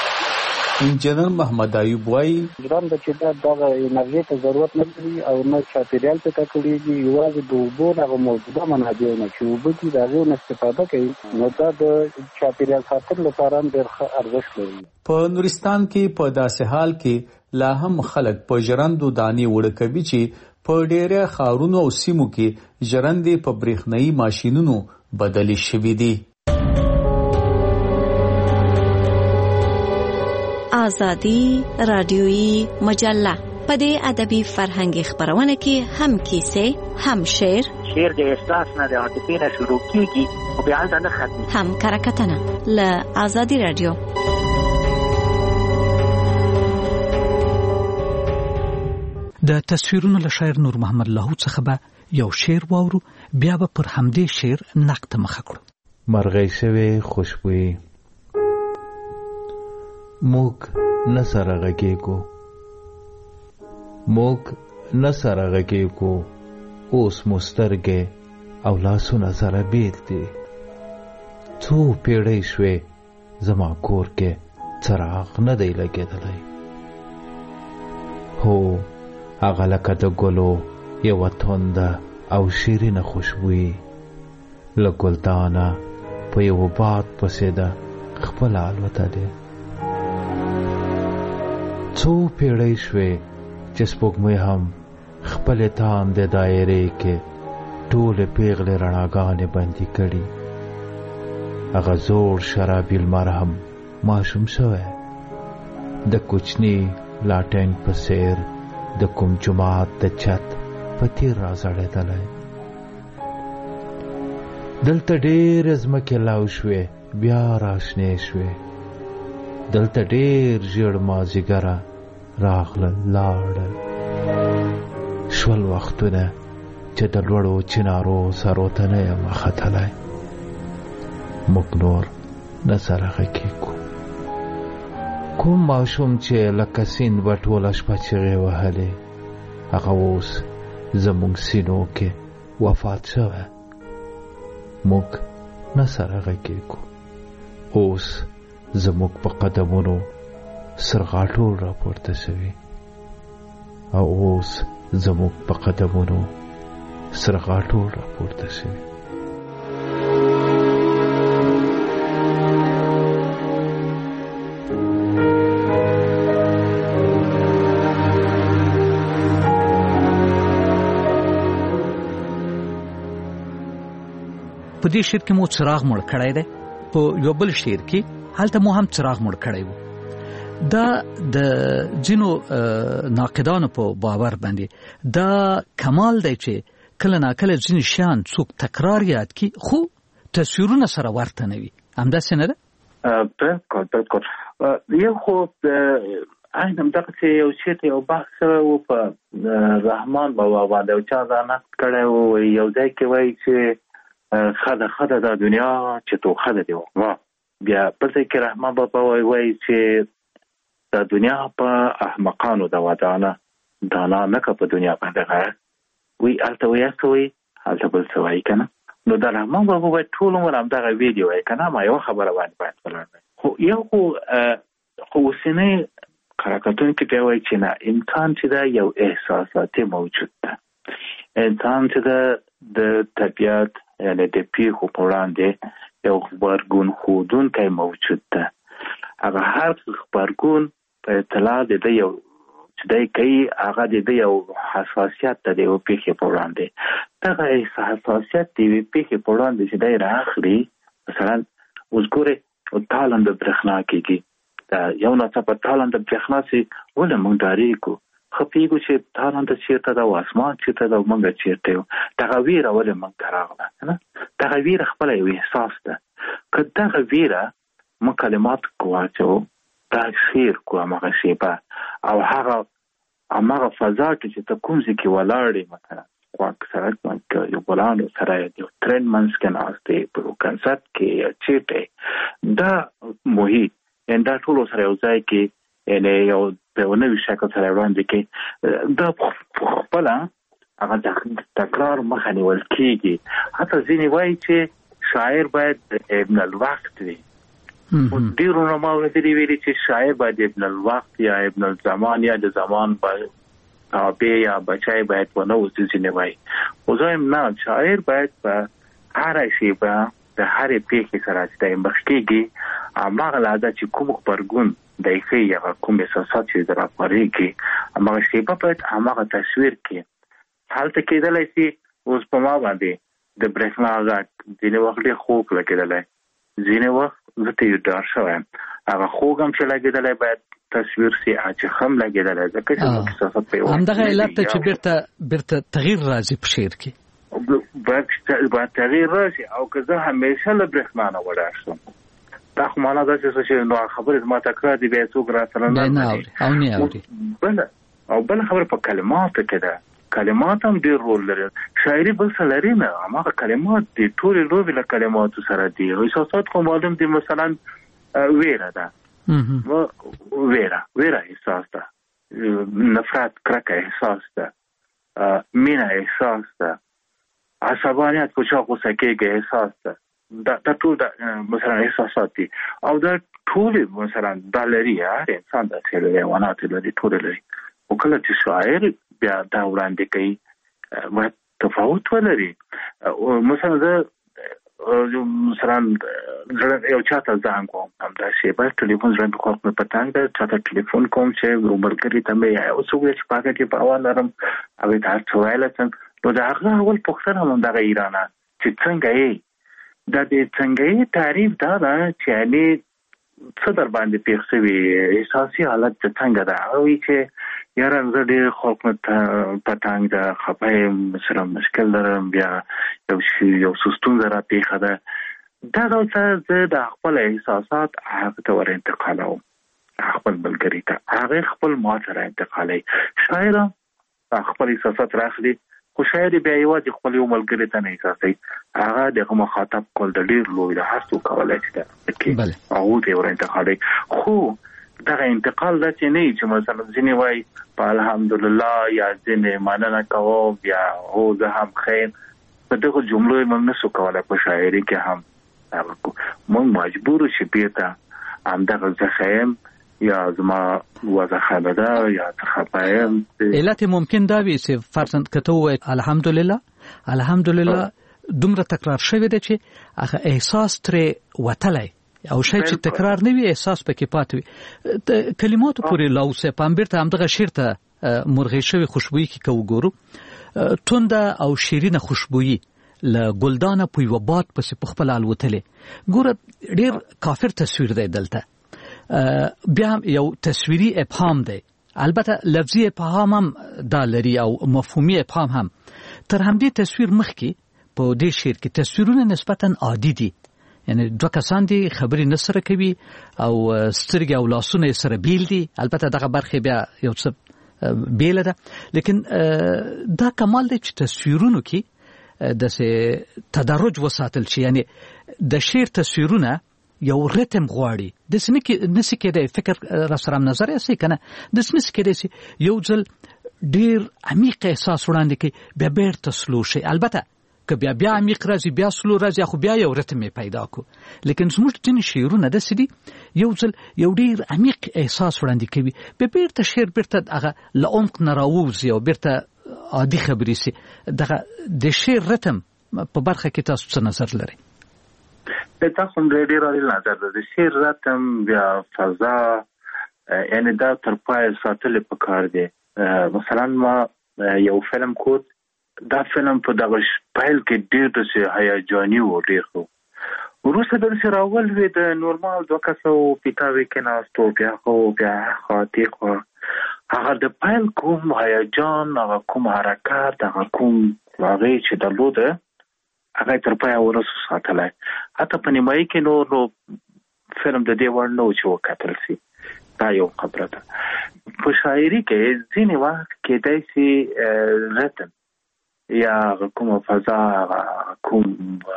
انجنیر محمد ایوب وایي ژرنده چې دغه انرژي ته ضرورت نه لري او نه چاپیریال ته ککړېږي، یوازې د اوبو دغه موجوده منابع نه چې اوبه دي د هغې نه استفاده کوي، نو دا د چاپیریال ساتلو لپاره هم ډېر ښه ارزښت لري. په نورستان کې په داسې حال کې لا هم خلک په ژرندو دانې وړه کوي چې په ډېری ښارونو او سیمو کې ژرندې په برېښنایي ماشینونو بدلې شوي دي. آزادی راډیویی مجله په دې ادبي فرهنګي خبرونه کې هم کیسې، هم شعر د احساس نه د عاطفې نه شروع کیږي او بیا ځان ختمي، هم کرکټنه له آزادی راډیو. د تصویرونو له شاعر نور محمد لاهو څخه به یو شعر واورو، بیا به پر همدې شعر نقد مخه کړو. مرغۍ شوې خوشبويي موږ نه سره غږېږو، موږ نه سره غږېږو، اوس مو سترګې او لاسونه سره بیل دي. څو پیړۍ شوې زما کور کې څراغ نه دی لګېدلی. هو هغه لکه د ګلو یوه تونده او شیرینه خوشبویي له ګلدانه په یوه باد پسې ده خپله الوتلې. څو پیړۍ شوې چې سپوږمۍ هم خپلې تاندې دایرې کې ټولې پیغلې رڼاګانې بندي کړي. هغه زوړ شرابي لمر هم ماشوم شوی د کوچني لاټینګ په څېر د کوم جومات د چت په تیر راځړېدلی. دلته ډېرې ځمکې لو شوې بیا راشنې شوې. دلته ډېر ژیړ مازدیګره راغلل لاړل. شول وختونه چې د لوړو چنارو سرو ته نه یم ختلی. موږ نور نه سره غږېږو. کوم ماشوم چې لکه سیند به ټوله شپه چغې وهلې هغه اوس زموږ سینو کې وفات شوی. موږ نه سره غږېږو. اوس زموږ په قدمونو سرغاټول راپورته شوي او اوس زموږ په قدمونو سرغاټول راپورته شوي. په دې شعر کې مو څراغ مړ کړی دی. په یو بل شعر کې هلته مو هم څراغ مړ کړی و. دا د ځینو ناقدانو په باور باندې دا کمال دی چې کله ناکله ځینې شیان څوک تکرار یاد کړي خو تصویرونه سره ورته نه وي. همداسې نه ده؟ بالکل. یو خو همدغسې یو چېرته یو بحث و په رحمان بابا باندې او چا دا نقد کړی و. یو ځای کې وایي چې خده دا دنیا چې توخه ده دی. بیا په ځای کې رحمان بابا وایي چې دا دنیا په احمقانو ده ودانه دانا نه که په دنیا باندې غیر وی هلته وایي څه وایي هلته بل څه وایي که نه. نو د رحمان بابا باید ټول عمر همدغه ویډیو وایي که نه. ما یوه خبره باندې باید ولاړ دی. خو یو خو اوسنۍ قراقتونکي بیا وایي چې نه، انسان چې ده یو احساساتي موجود ده. انسان چې ده د طبیعت یعنی د پیښو په وړاندې یو غبرګون ښودونکی موجود ده. هغه هر غبرګون په اطلاع د ده یو چې دی کوي هغه د ده یو حساسیت ده د یوه پیښې په وړاندې. دغه حساسیت د یوې پیښې په وړاندې چې دی راخلي، مثلا اوس ګورې تالنده برېښنا کېږي، یو ناڅاپه تالنده برېښنا چې ولې موږ ډارېږو، ښه پوهېږو چې تالنده چېرته ده او اسمان چېرته ده او موږ چېرته یو. دغه ویره ولې موږ ته راغله که نه؟ دغه ویره خپله یو احساس ده. که دغه ویره موږ کلماتو کې واچوو، دا شعر کړو همغه شیبه او همغه فضا کې چې ته کوم ځای کې ولاړ یې، مثلا خواک سړک باندې یو ګلانو سره یو ترین منځ کې ناست دی، په یو کنسرت کې یا چېرته، دا محیط یعنې دا ټولو سره یو ځای کې یعنې یو په یو نوي شکل سره وړاندې کوي. دا خپله هغه تکرار مخه نیول کېږي. حتی ځینې وایي چې شاعر باید ابن الوقت وي. ډېرو علماو دې ویلي چې شاعر باید ابن الوقت یا ابن الزمان یا د زمان تابع یا بچی باید ونه اوسي. ځینې وایي خو زه یم نه، شاعر باید په هره شیبه د هرې پیښې سره چې دی مخ کېږي هماغه لحظه چې کوم غبرګون دی ښیي، هغه کوم احساسات چې د راپارېږي هماغه شیبه باید هماغه تصویر کړي. هلته کېدلی شي اوس په ما باندې د برېښنا غږ ځینې وخت ډېر خوږ لګېدلی، ځینې وخت زه ته یې ډار شوی یم. هغه خوږ هم چې لګېدلی باید تصویر سي، چې هم لګېدلی ځکه چې موږ احساسات په یو همدغه علت ته چې بیرته تغییر راځي په شعر کې باید تغییر راشي. او که زه همیشه له برېښنا نه وډار شم، دا خو معنا داسې څه چې نو خبرې زما تکرار دي، بیا څوک راسره نه اوري او نه اوري. بله خبره په کلماتو کې ده. کلمات هم ډېر رول لري. شاعري بل څه لري نه، هماغه کلمات دي. ټولې لوبې له کلماتو سره دي. احساسات خو معلوم دي. مثلا ویره ده، ویره احساس ده، نفرت کرکه احساس ده، مینه احساس ده، عصبانیت په چا غوسه کېږي احساس ده. دا ټول مثلا احساسات دي او دا ټول مثلا د لري انسان د څلوري ونات لري ټول لري او کله چې شاعر بیا دا وړاندې کوي ما تفاوت ولري او مثلا مثلا یو چاته زنګ کوم هم دا شی په ټلیفون زنګ کوم په پټنګ دا چاته ټلیفون کوم چې ومرګری ته مې او څو چې پاګه کې په اول نرم او دا څوایل څنګه نو دا هغه اول پوښتنه مونږ د ایران چې څنګه یې دا د څنګه تعریف دا چې علي څه در باندې پیښ شوی احساسي حالت څنګه دا او چې یاره زه ډېر خلک پټنګ دا خپه سره مشکل لرم بیا یو سستون زرا پیښه ده دا ډول زه د خپل احساسات هغه ته ور انتقالوم خپل بلګری ته هغه خپل ما سره انتقالوي شاعر خپل احساسات راخلي خو شاعر بیا یوازې خپل یو ملګری ته نه احساسوي هغه دغه مخاطب کول د ډېر لوی د هڅو کولای شي چې هغه ته ور انتقالوي خو دا انتقال دا چې نه چې مثلا ځینې وای په الحمدلله یا ځینې مننه کوم یا هو زه هم خیر په دغه جملو موږ نشو کولای په شاعري کې هم موږ مجبور شو بیرته همدغه زه خیم یا زما وضع خبره یا تخپایم علت ممکن دا وي چې فرضاً کته وای الحمدلله دومره تکرار شوی دی چې هغه احساس ترې وتلی او شی چې تکرار نه وي احساس پکې پاتې وي کلماتو پورې لاوسه پامبرته همدغه شعر ته مرغې شوی خوشبويي کې کو ګورو تونده او شیرینه خوشبويي ل ګلدانه په یو باد پسې په خپل الوتلې ګوره ډیر کافر تصویر دی دلته بیا یو تصویری ابهام دی البته لفظي ابهام هم دا لري او مفهومي ابهام هم تر همدې تصویر مخکې په دې شعر کې تصویرونه نسبتا عادي دي یعنی دوه کسان دي خبرې نسره کوي او سترګې او لاسونه سره بیل دي البته دغه برخه بیا یو څه بیل ده لیکن دا کمال دی چې تصویرونو کې د تدرج وساتل شي یعنی د شعر تصویرونه یو ریتم غواړي د نسی کې د فکر را سره نظر یې کنه د نسی کې یو ځل ډیر عمیق احساس وړاندې کوي بیا بیرته سلو شي البته که بیا عمیق راځي بیا سلو راځي خو بیا یو ریتم پیدا کو لیکن زموږ ځینې شعرونه د سدي یو ځل یو ډیر عمیق احساس وړاندې کوي بیا بیرته شعر بیرته هغه لعمق نه راوځي او بیرته عادي خبرې سي دغه د شعر ریتم په برخه کې تاسو څه نظر لرئ تاسو هم ډېر اړین نظر د شعر ریتم بیا فضا یعنی دا تر پای ساتل پکار دی مثلا ما یو فلم کو دا فلم په دغه پایل کې ډېر د هیجاني و ډېر خو وروسته د راول وی د نورمال دوه کسو پیتاوي کې ناستو بیا خو بیا خاطی خو هغه د پایل کوم هیجان هغه کوم حرکت هغه کوم واغې چې درلوده هغه تر پای ورسو ساتلای حتی په نیمایي کې نو فلم د دې وړ نو چې وکتل سي دا یو خبره ده په شاعري کې ځینې وخت کې داسې ریتم یا کوم فضا کوم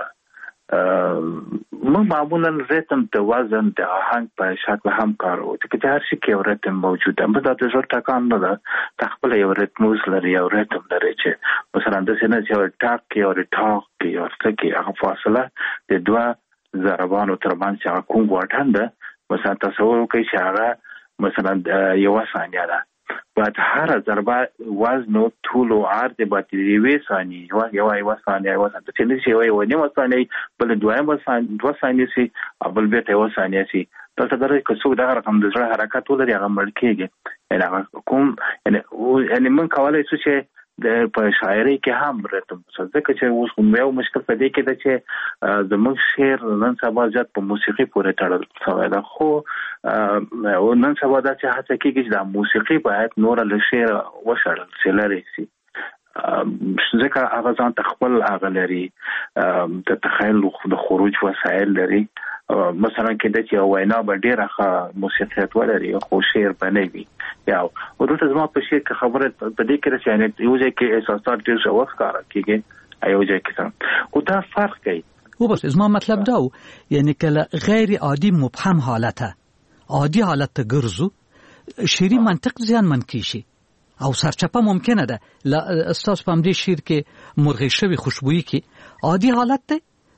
موږ معمولا ریتم د وزن د آهنګ په شکل هم کارو چې هر شي کې ریتم موجود ده مثلا د زړه ټکان نه ده تخپل یو ریتموس لري یو ریتم لري چې مثلا د سینې چې ټاک کې او ټاک کې او څه کې هغه فاصله د دوه ضربانو ترمنځ چې کوم واټن ده مثلا تصور وکړئ چې هغه مثلا یو ثانیه ده بعد هر ضربه وزن او طول او عرض به تریوي ثانیه یو ثانیه چې نشي یو نیمه ثانیه بل دوه ثانیه سي بل به یو ثانیه سي تاسو درې که څو دغه رقم د زړه حرکت ولري هغه مړ کېږي یعنی کوم یعنی من کولای شو چې د په شاعري کې هم ریتم ځکه چې اوس کوم یو مشکل پدې کې ده چې زموږ شعر نن سبا زیات په موسیقي پورې تړل شوی ده خو نن سبا دا چې هڅه کېږي چې د موسیقي باید نور له شعر وشړل شي لري سي ځکه هغه ځان خپل هغه لري د تخیل د خروج وسایل لري مثلا کې د چې وینا به ډېره موسیقیت ولري خو شعر بنوي یا ورته زما په شعر کې خبره په دې کې چې یو ځای کې احساسات ډېر ښه وښکاره کېږي یو ځای کې څنګه خو دا فرق کوي و بس زما مطلب دا یعنی کله غیر عادي مبهم حالته عادي حالت ته ګرځو شعري منطق زیان من کیشي او سرچپه ممکنه ده استاد په دې شعر کې مرغې شوی خوشبوئی کې عادي حالت ته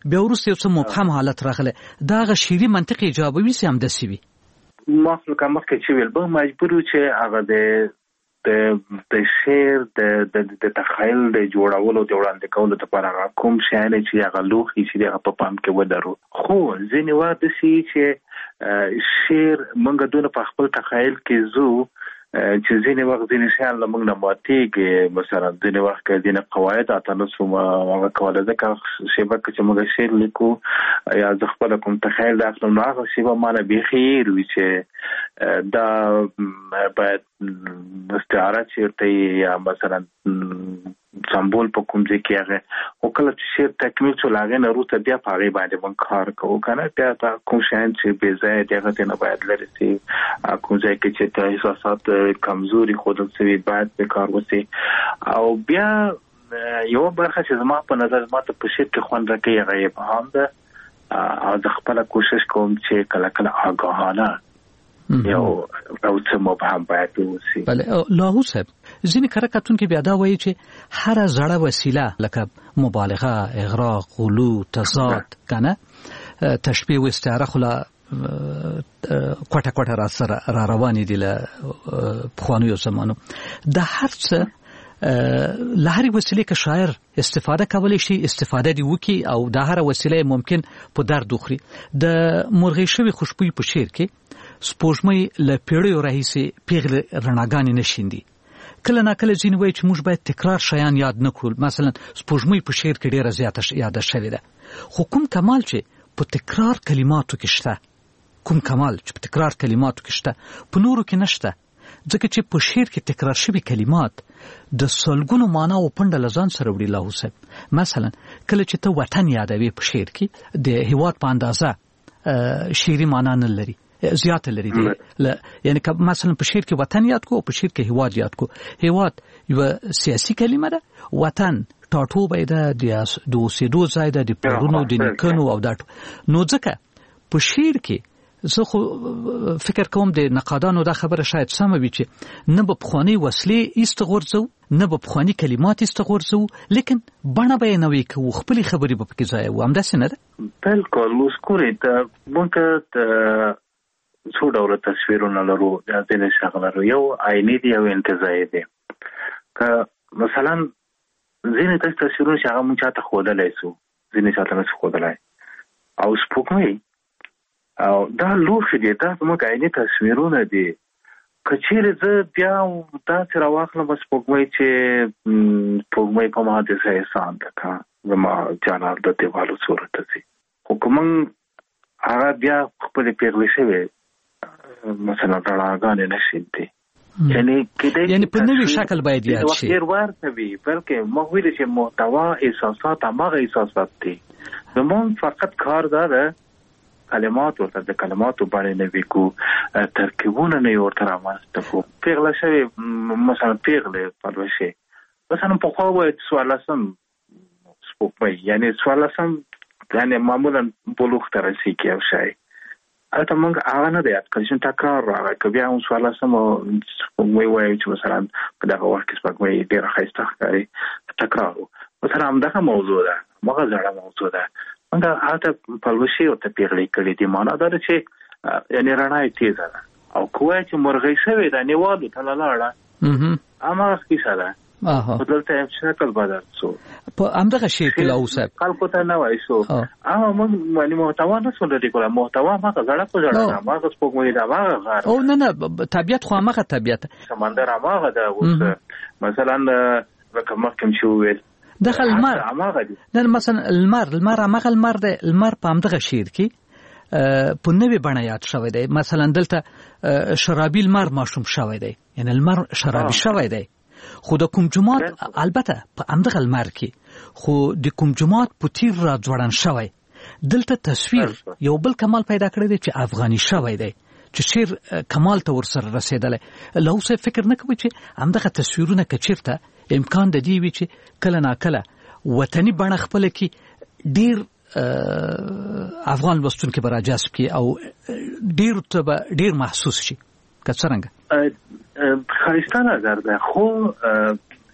بیا وروسته یو څه مبهم حالت راغله دا غ شعري منطق ایجابوي سي هم دسی وي ما مخکې چې ویل به مجبور چې هغه د شعر د تخیل د جوړولو د وړاندې کولو لپاره کوم شیان چې هغه لوخي چې هغه په پام کې ودرو خو ځینې وخت دي چې شعر موږ دونه په خپل تخیل کې زو چې ځینې وخت ځینې شیان له موږ نه ماتېږي مثلا ځینې وخت کې ځینې قواعد اتناسو هغه کوله ځکه شیبه چې موږ شعر لیکو یا د خپل کوم تخیل د اصل نو هغه شیبه معنی بخیر وي چې دا باید استعاره چیرته یا مثلا سمبول په کوم ځای کې هغه او کله چې شعر تکمیل شو لاغې نه وروسته بیا په هغې باندې موږ کار کوو که نه بیا دا کوم شیان چې بې ځایه دي هغه نه باید لرې سي کوم ځای کې چې د احساسات کمزوري ښودل سوي باید پرې کار وسي او بیا یوه برخه چې زما په نظر ما ته په شعر کې خوند راکوي هغه ابهام ده او زه خپله کوشش کوم چې کله کله آګاهانه یو څه مبهم باید وسي. بله لاهو صاحب ځینې کره کتونکي بیا دا وایي چې هره زړه وسیله لکه مبالغه اغراق غلو تضاد کنه تشبیه و استعاره خو لا کوټه را سره را روانې دي له پخوانیو زمانو د هر څه لهري وسیله که شاعر استفاده کولی شي استفاده دی وکي او د هر وسیله ممکن په درد وخوري د مرغۍ شوی خوشبوئی په شعر کې سپوږمۍ له پیړیو راهیسې پیغلې رڼاګانې نشیندي کله ناکله ځینې وایي چې موږ باید تکرار شیان یاد نه کړو مثلا سپوږمۍ په شعر کې ډېره زیاته یاده شوې ده خو کوم کمال چې په تکرار کلماتو کې شته کوم کمال چې په تکرار کلماتو کې شته په نورو کې نشته ځکه چې په شعر کې تکرار شوي کلمات د سلګونو معنا او پنډه له ځان سره وړي لاهو صاحب مثلا کله چې ته وطن یادوي په شعر کې د هېواد په اندازه شعري معنا نه لري زیاته لري دی یعنی که مثلا په شعر کې وطن یاد کو او په شعر کې هېواد یاد کو هېواد یو سیاسي کلمه ده وطن ټاټوبی ده د اوسېدو ځای ده د پلرونو د نیکونو او دا نو ځکه په شعر کې زه خو فکر کوم د نقادانو دا خبره شاید سمه وي چې نه به پخوانۍ وسلې ایسته غورځو نه به پخواني کلمات ایسته غورځو لیکن بڼه به یې نوې کوو خپلې خبرې به پکې ځای وو همداسې نه ده بلکل اوس ګورئ د موږ څو ډوله تصویرونه لرو دا ځینې شغله لرو یو عیني دی او انتزاعي دی که مثلا ځینې داسې تصویرونه چې هغه موږ چاته ښودلی سو ځینې چاته نسو ښودلی او سپوږمۍ او دا لوښي دي دا زموږ عیني تصویرونه دي که چیرې زه بیا داسې راواخلم سپوږمۍ چې سپوږمۍ په ما داسې احسان ده که زما جانان د دیوالو صورت ته ځي خو که موږ هغه بیا خپلې پیغلې شوې مثلا رڼاګانې نشیندي یعنی په نوي شکل باید یاد شي ډېر ورته وي بلکې موږ ویلي چې محتوا احساسات هماغه احساسات دي زموږ فقط کار دا ده کلمات ورته د کلماتو بڼې نوي کړو ترکیبونه نوي ورته رامنځته کړو پیغله شوې مثلا پیغلې پلوشې مثلا پخوا وایي څوارلسم سپوږمۍ یعنی څوارلسم یعنی معمولا بلوغ ته رسېږي یو شی البته موږ هغه نه دی یاد کړی چې تکرار راغی که بیا هم څوارلسم سپوږمۍ وایو چې مثلا په دغه وخت کې سپوږمۍ ډېره ښایسته ښکاري تکرار و مثلا همدغه موضوع ده هماغه زړه موضوع ده موږ هلته پلوشې ورته پیغلې کړې دي معنا دا ده چې یعنې رڼا یې تېزه ده او که وایي چې مرغۍ شوې ده نیوالو ته لاړه هماغه کیسه ده دلته شکل بدل شو په همدغه شعر کې لاهو صاحب خلکو ته نه وایي شو موږ محتوا نه شو لرې کولی محتوا هماغه زړه په زړه ده هماغه سپوږمۍ ده هماغه غر او نه طبیعت خو هماغه طبیعت سمندر هماغه ده اوس مثلا لکه مخکې چې وویل دغه لمر نه مثلا لمر هماغه لمر دی لمر په همدغه شعر کې په نوې بڼه یاد شوی دی مثلا دلته شرابي لمر ماشوم شوی دی یعنی لمر شرابي شوی دی خو د کوم جماعت البته په همدغه لمر کې خو د کوم جماعت په تیر را ځوړن شوی دلته تصویر یو بل کمال پیدا کړی دی چې افغاني شوی دی چې شعر کمال ته ورسره رسېدلی لاهو صاحب فکر نه کوي چې همدغه تصویرونه که چېرته امکان د دې وي چې کله ناکله وطني بڼه خپله کې ډېر افغان لوستونکي به راجذب کړي او ډېرو ته به ډېر محسوس شي که څرنګه ښایسته نظر ده خو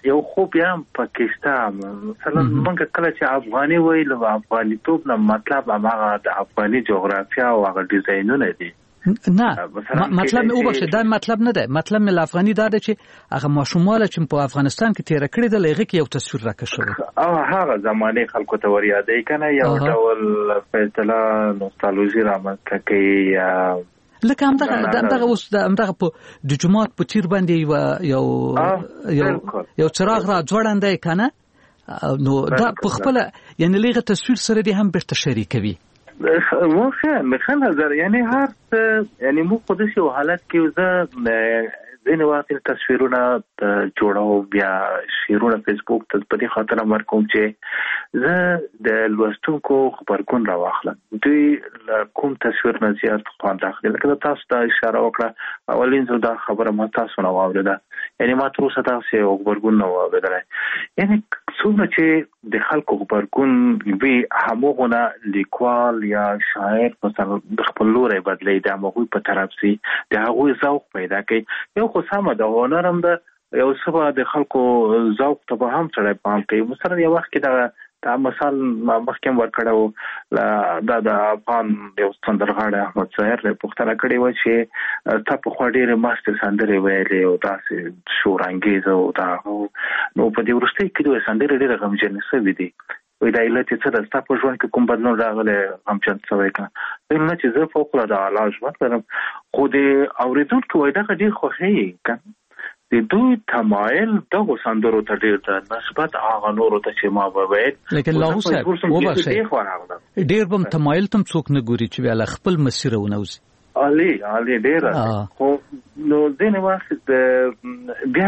یو خو بیا پاکستان مثلا موږ کله چې افغاني وایو افغاني توپ نه مطلب هغه د افغاني جغرافیا او هغه ډیزاینونه دي نه مطلب او بشه دا مطلب نه ده مطلب مل افغاني دا ده چې هغه ماشوماله چې په افغانستان کې تیر کړی د لغه کې یو تصویر راکښو او هغه زمانه خلکو ته وریادې کنه یو ډول فیصله نوستالژي رامنځته کوي لکه همدغه اوس همدغه په د جماعت په تیر باندې یو چراغ را ځوړندای کنه نو دا په خپل یعنی لغه تصویر سره دې هم برته شریکوي مخه نظر یعنی هر یعنی مو په دې حالت کې زه دینه وخت تصویرونه جوړاو بیا شیرونه فیسبوک ته په دې خاطر امر کوم چې زه د لوستونکو خبرګون راوخلم دوی کوم تصویر نه زیات خوند اخلي لکه تاسو ته اشاره وکړه اولین زه دا خبره ما تاسو نه واوریده یعنی ما تر اوسه تاسو خبرګون نه واوریدل یعنی څومره چې د خلکو خبرګون وی همغه لیکوال یا شاعر مثلا د خپل لوري بدلی د هغه په طرف سي د هغه ذوق پیدا کوي یو خو سم د هنرم د یو سبا د خلکو ذوق ته هم سره پام کوي مثلا یو وخت کې دا مثال مخکې ورکړو د افغان یو سندرغاړی احمد ظاهر له پښتنه کړي و چې تاسو خو ډېر ماستر سندرې ویلې او تاسو شورانګیز او دا نو په دې ورسته کې دوی سندرې ډېر غمجن شوې دي وې دا علت څه د تاسو په ژوند کې کوم بدلون راغلی غمجن شوی کا نو چې زه فوق العاده علاج وکړم خو دې اوریدونکو وای دا ډېر خوښي کنه د دوی تمایل دغه سندرو ته ډیر د نسبت هغه نورو ته چې ما وویل لیکن لاهو صاحب وبشه ډیر بم تمایل تم څوک نه ګوري چې بیا خپل مسیر ونوزي علي ډیر خو نو دینه وخت بیا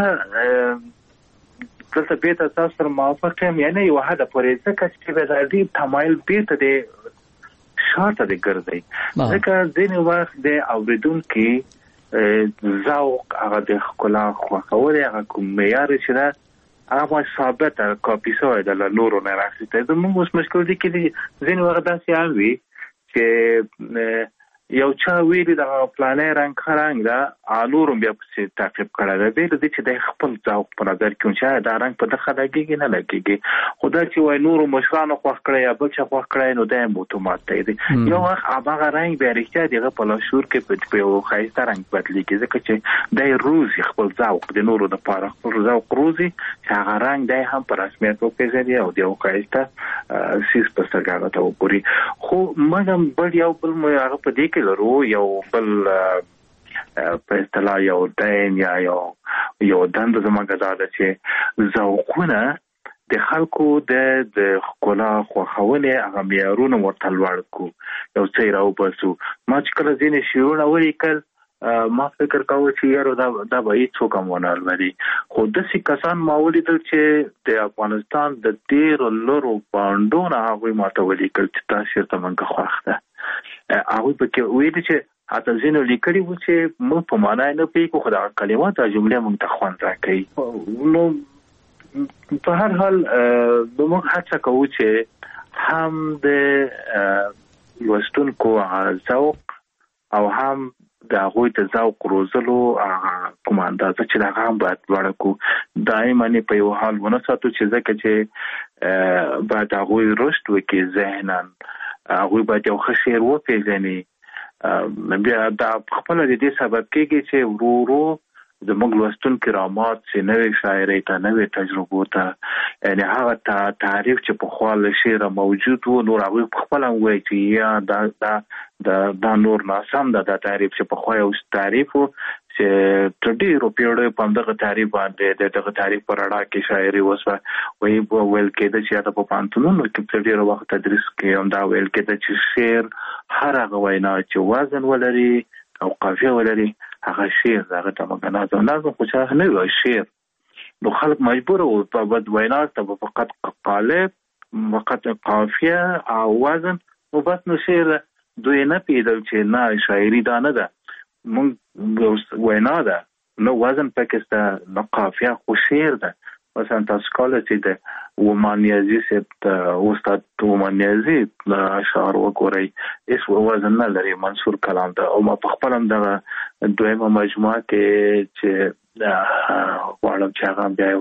دلته بیت تاسو سره موافق یم یعنی یو هدا پرې څه چې به د دې تمایل بیت د شاته د ګرځي ځکه دینه وخت د اوریدونکو ذوق هغه د خلا خوښول هغه کوم معیار چې دا هغه ثابت کاپی شوی د نورو نه راځي ته موږ اوس مشکل دي کې ځین وخت داسې اوي چې یو چا ویلي د پلانې رنگ خرنګ دا الورم بیا په تعقیب کړه دی د چې د خپل ذوق په نظر کې چې دا رنگ په دغه لګيږي نه لګيږي خدای چې وای نورو مشرانو خوښ کړی یا بل څه خوښ کړی نو د اتومات دی یو وخت هغه رنگ به رښتیا دغه په لاشور کې په یو خایسته رنگ بدلېږي ځکه چې د روزي خپل ذوق د نورو د پاره خپل ذوق روزي چې هغه رنگ د هم په رسمیت وپیژني او د یو خایسته سیس په سترګو ته وګوري خو مګم بل یو بل مې هغه په دې لرو یو بل په اصطلاح یو دین یا یو دند زموږ دا چې ذوقونه د خلکو د خلا خوښونه هغه معیارونه ورته لوړ کو یو څه راو بسو ما چې کله ځینې شیرونه ولیکل ما فکر کاوه چې یارو دا به هیڅ کوم ونه لري خو د سې کسان ما ولیدل چې د افغانستان د ډېر لورو باندونه هغه ماته ولیکل چې تاسو ته منګه خوښه هغه په کې ویل چې حتی ځینو لیکلي و چې موږ په معنا نه پیګو خو دا کلمات او جملې موږ ته خوند راکړي نو په هر حال موږ هڅه کوو چې هم د لوستونکو ذوق او هم د هغوی د ذوق روزلو کوم اندازه چې دا هم باید لوړ کړو دایماً په یو حال ونه ساتو چې ځکه چې باید هغوی رشد وکړي ذهناً هغوی باید یو ښه شعر وپېژني بیا دا خپل د دې سبب کېږي چې ورو زموږ لوستونکي رامات چې نوې شاعرۍ ته نوې تجربو ته یعنی هغه تعریف چې په خپل شعر موجود وو نور هغوی خپل هم وایي چې یا دا نور ناسم دا تعریف چې په خو یو تعریف وو چې ټډیرو پیړیو په دغه تعریف باندې دغه تعریف پر اړه کې شاعري وسوه وی ویل کېده چې دا په پانتونونو کې ټډیرو وخت تدریس کې هم دا ویل کېده چې شعر هر هغه وینا چې وزن ولري او قافیه ولري هغه شعر هغه ته مګنازو نازو خو څه نه وي شعر نو خلک مجبور وو په بد وینا ته فقط قالب فقط قافیه او وزن او بس نو شعر دوی نه پیدل چې نه شاعري دا نه ده مونږ وینا ده نو وزن پکسته نو قافیه خو شعر ده مثلا تاسو کله چې د ومانیازي سپت استاد ومانیازي اشعار وګورئ اس وزن نه لري منصور کلام ده او ما په خپل هم دغه دویمه مجموعه کې چې غواړم چې هغه بیا وخت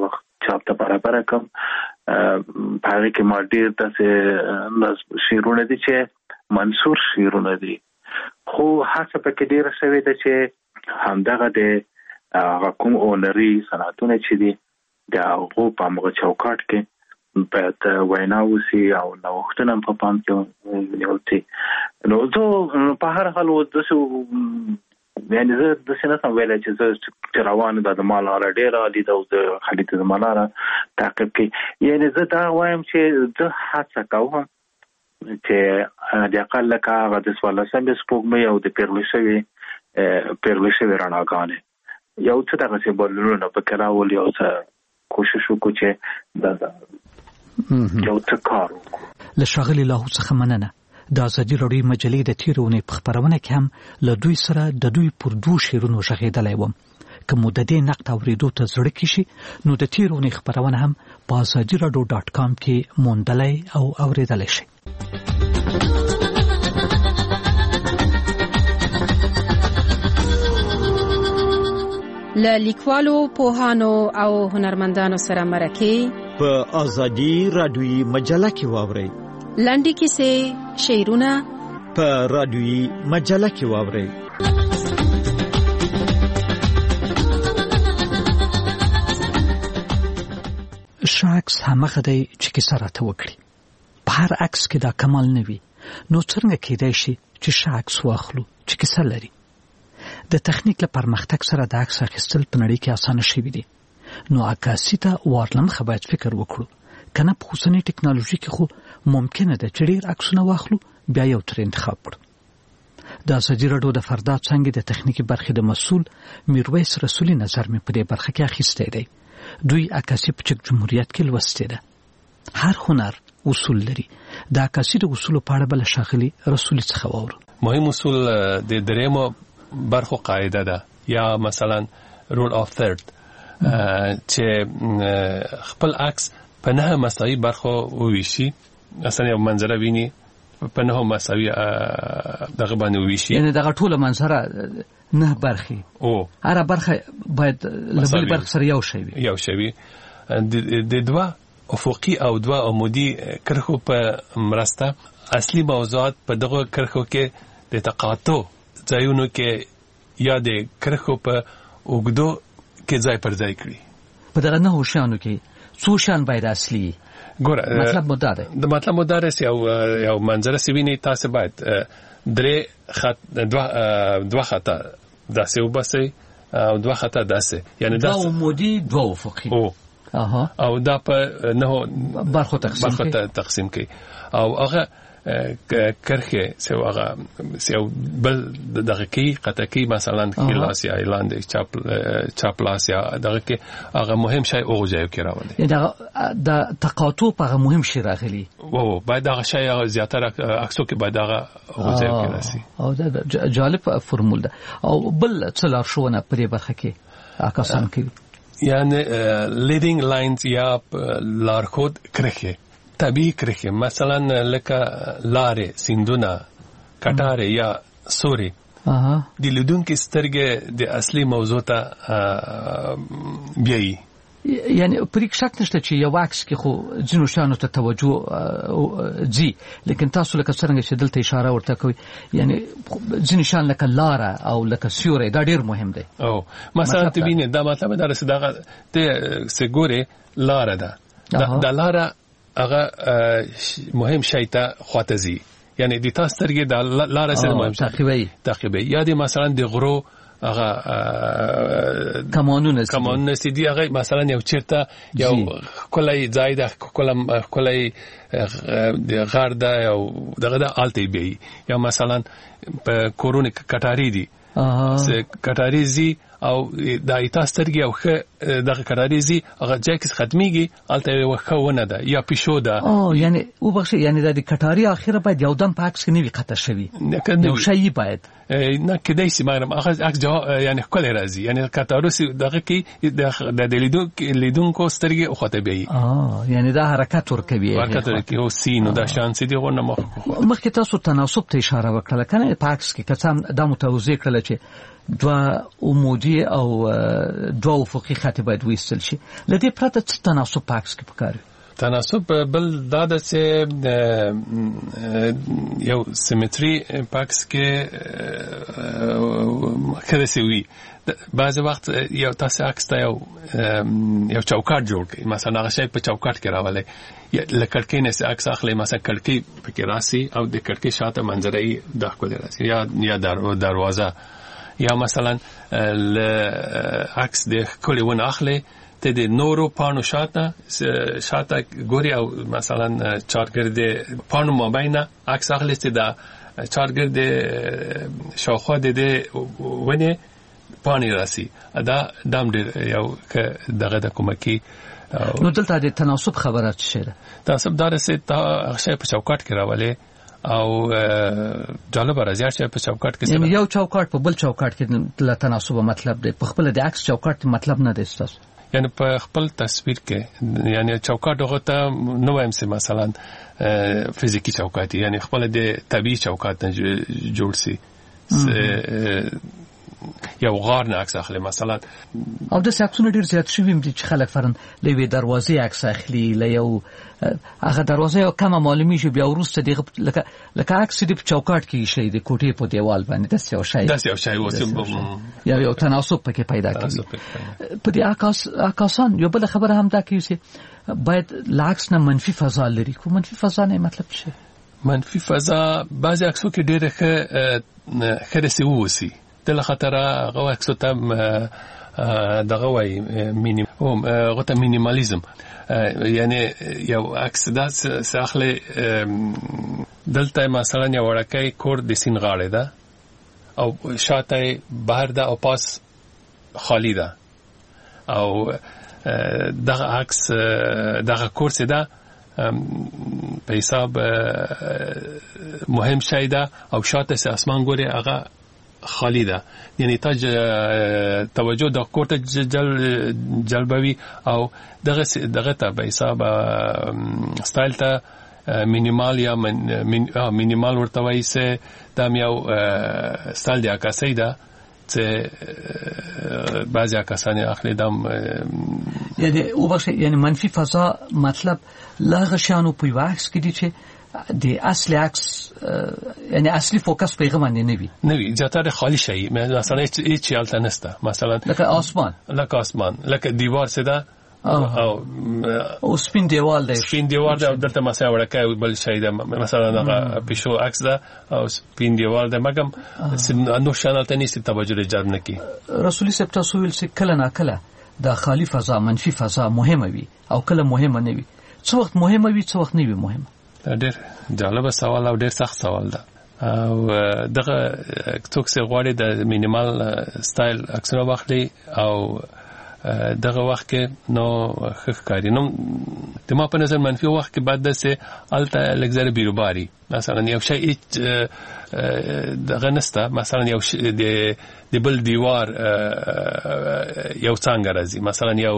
چاپ ته برابر کوم په کې ما ډیر داسې شعرونه دي چې منثور شعرونه دي خو هڅه پکې ډیره شوې ده چې همدغه د کوم اونري صنعتونه چې دي د هغو په هغه چوکاټ کې باید وینا وشي او نوښتونه په پام کې ونیول شي. نو زه په هر حال یعنی زه داسې نه شم ویلی چې زه روان د ما لاره ډېره عالي ده او زه خالي ته زما لاره تعقیب کړي. یعنی زه دا وایم چې زه هڅه کوم چې د اقل لکه هغه د 14مې سپوږمۍ او د پیغلې شوې رڼاګانې یو څه دغسې بدلونونه پکې راولي او څه کوشش وکړو چې دا یو څه کار وکړو. له ښاغلي لاهو څخه مننه. د ازادي راډیو مجلې د تېرې اونۍ په خپرونه کې هم له دوی سره د دوی پر 2 شعرونو غږېدلی وم. که مو د دې نقد اورېدو ته زړه کېږي نو د تېرې اونۍ خپرونه هم په azadiiradio.com کې موندلی او اورېدلی شئ. له لیکوالو، پوهانو او هنرمندانو سره مرکې په ازادي راډیویي مجله کې واورئ. لنډې کیسې، شعرونه په راډیویي مجله کې واورئ. شاکس همغه دی چې کیسه راته وکړي. په هر عکس کې دا کمال نه وي نو څرنګه کېدای شي چې شاکس واخلو چې کیسه لري. د تخنیک له پرمختګ سره د عکس اخیستل په نړۍ کې اسانه شوي دي نو عکاسي ته ورلمخه باید فکر وکړو. کنه په اوسنۍ ټکنالوژي کې خو ممکنه ده چې ډېر عکسونه واخلو بیا یو تر انتخاب کړو. د ازادي راډیو د فردا څنګه د تخنیکي برخې د مسؤل میرویس رسولي نظر مې په دې برخه کې اخیستی دی. دوی عکاسي په چک جمهوریت کې لوستې ده. هر هنر اصول لري. د عکاسي د اصولو په اړه بل ښاغلي رسولي څخه واورو. مهم اصول د دریمو برخو قاعده ده یا مثلا رول اف ثرد چې خپل عکس په 9 مساوي برخو وویشي. اصلا یو منظره ویني په 9 مساوي دغه باندې وویشي. یعنی دغه ټوله منظره 9 برخې او هر برخه باید له بل برخه سره یو شی وي. د 2 افقي او 2 عمودي کرښو په مرسته اصلي موضوعات په دغه کرښو کې د تقاطع ځایونو کې یا د کرښو په اوږدو کې ځای پر ځای کړي. په دغه 9 شیانو کې څو شیان باید اصلي ګوره مطلب مو دا دی. د مطلب مو دا دی یو منظره سویني تاسو باید 2 خطا داسې وباسئ او 2 خطا داسې یعنی 2 عمودي 2 افقي او دا په 9 برخو تقسیم کړي او هغه کرخه سواغه سو بل دغه کې قطکی مثلا کلاس یا اعلان د چاپلاس یا دغه کې هغه مهم شی او ځای کې راوړي. د تقاطع په مهم شی راغلي او باید هغه شی زیاتره عکسو کې باید هغه او ځای کې راسي. او دا جالب فرمول ده. او بل څه لارښوونه پرې برخه کې عکاسان کوي یعنی لیدینګ لاینز یا لارښود کرخه طبیعي کرښې مثلا لکه لارې، سیندونه، کټارې یا سوري د لیدونکي سترګې د اصلي موضوع ته بیایي. یعنی پرې شک نشته چې یو عکس کې خو ځینو شیانو ته توجه ځي لیکن تاسو لکه څرنګه چې دلته اشاره ورته کوي یعنی ځینې شیان لکه لاره او لکه سیوری دا ډېر مهم دی. او مثلا ته وینې دا مطلب دا چې دغه ته سګورې لاره ده دا لاره هغه مهم شی ته خواته ځي یعنی د تاسو سترګې د لاره سره مهم تعقیبي یا د مثلا د غرو هغه کمانونه سیدي هغه مثلا یو چیرته یو کله ځای ده کله د غار ده او دغه د الټي بي یا مثلا په کورونه کټاری دي کټاریزي او د ایتاسترګي او دغه کټاریزي هغه ځکه ختميږي الته یو خونه ده یا پښو ده. یعنی وبخښه یعنی د کټاری اخیره باید یو دم پاکس کې نیوي خطر شوی نو شي باید نه کدی سي مګرم هغه عکس یعنی کله راځي یعنی کټاروسي دغه کې د لیدونکو سترګي او خطه بي یعنی دا حرکت ورکوي او سینو دا شانس دي غوڼه مخکې تاسو تناسب ته اشاره وکړه کنه پاکس کې کڅام د متوازی کړل چې 2 عمودي او 2 افقي خط توضیحات باید ویستل شي. لدې پرته څه تناسب پاکس کې پکاري؟ تناسب بل دا د یو سیمټري پاکس کې کړی وي. بعض وخت یو تاسو عکس ته یو چوکاټ جوړ کړئ، مثلا هغه شی په چوکاټ کې راولئ، لکړکۍ نه عکس اخلئ، مثلا کړکۍ پکې راسي او د کړکۍ شاته منظرې د ښکلې راسي یا دروازه، یا مثلا عکس د ښکلې ونه اخلئ ته د نورو پانو شاته ګوري او مثلا چارګرد پانو مابینه عکس اخلئ چې دا چارګرد شاوخوا د ونه پانی راسي. دا دام ډېر یو دغه د کومکی. نو دلته د تناسب خبره څه ده؟ تناسب دا رسې تا شی په چوکاټ کې راولې او جالب راځي چې په چوکاټ کې یعنی یو چوکاټ په بل چوکاټ کې د تناسب مطلب دی، په خپل د عکس چوکاټ مطلب نه دی ستاسو. یعنی په خپل تصویر کې یعنی چوکاټ هغه ته نو وایم چې مثلا فزیکی چوکاټ یعنی خپل د طبيعي چوکاټ نه جوړ سي یو غار نه عکس اخلي مثلا. او د عکسونو ډیر زیات شوي دي چې خلک فرن لوي دروازې عکس اخلي، ل یو هغه دروازه یو کمه معلومي شو بیا ورسته دی لکه عکس دی په چوکاټ کې شي د کوټې په دیوال باندې داسې یو شی یا یو تناسب پکې پیدا کوي. په دې عکاسان یو بل خبره هم دا کوي چې باید لاکس نه منفي فضا لري. کو منفي فضا نه مطلب څه؟ منفي فضا بعض عکسو کې ډېر ښه وسی دل خطر هغه عکسو ته دغه وای مینیمالیزم، یعنی یو عکس دا ساخله دلته مثلا یو ورکه کور د سین غاړه ده او شاته بهر ده او پاس خالی ده او دغه عکس دغه کورس ده په حساب مهم شی ده او شاته سه اسمان ګوري هغه خالی ده، یعنی تا توجه د کوټه جلبوي او دغه ته په حساب سټایل ته مینیمال یا مینیمال ورته وایي چې دا یو سټایل دی عکاسي ده چې بعضی عکاسان اخلي دم یعنی او باشه یعنی منفي فضا مطلب لا غشانو په واکس کې دي چې د اصلي عکس یعنی اصلي فوکس په غمانه نه وي زیاتره خالی شي، مثلا هیڅ حالت نشته، مثلا لکه آسمان لکه دیوار سده او سپین دیوال دی او دلته مثلا ورکه بل شي ده، مثلا هغه پښو عکس ده او سپین دیوال ده، مګم نو شانه ته نيسي توجه جلب نکي. رسولي صاحب تاسو ویل چې کله نه کله د خالی فضا منفي فضا مهمه وي او کله مهمه نه وي. څو وخت مهمه وي څو وخت نه وي مهمه؟ ډېر جالب سوال او ډېر سخت سوال ده. او دغه څوک چې غواړي د مینیمال سټایل عکسونه واخلي او دغه وخت کې نو ښکاری نو د ما په نظر منفي وخت کې بعد د سه الته لګزر بیروباري مثلا یو شی دغه نسته، مثلا یو د بل دیوار یو څنګه راځي، مثلا یو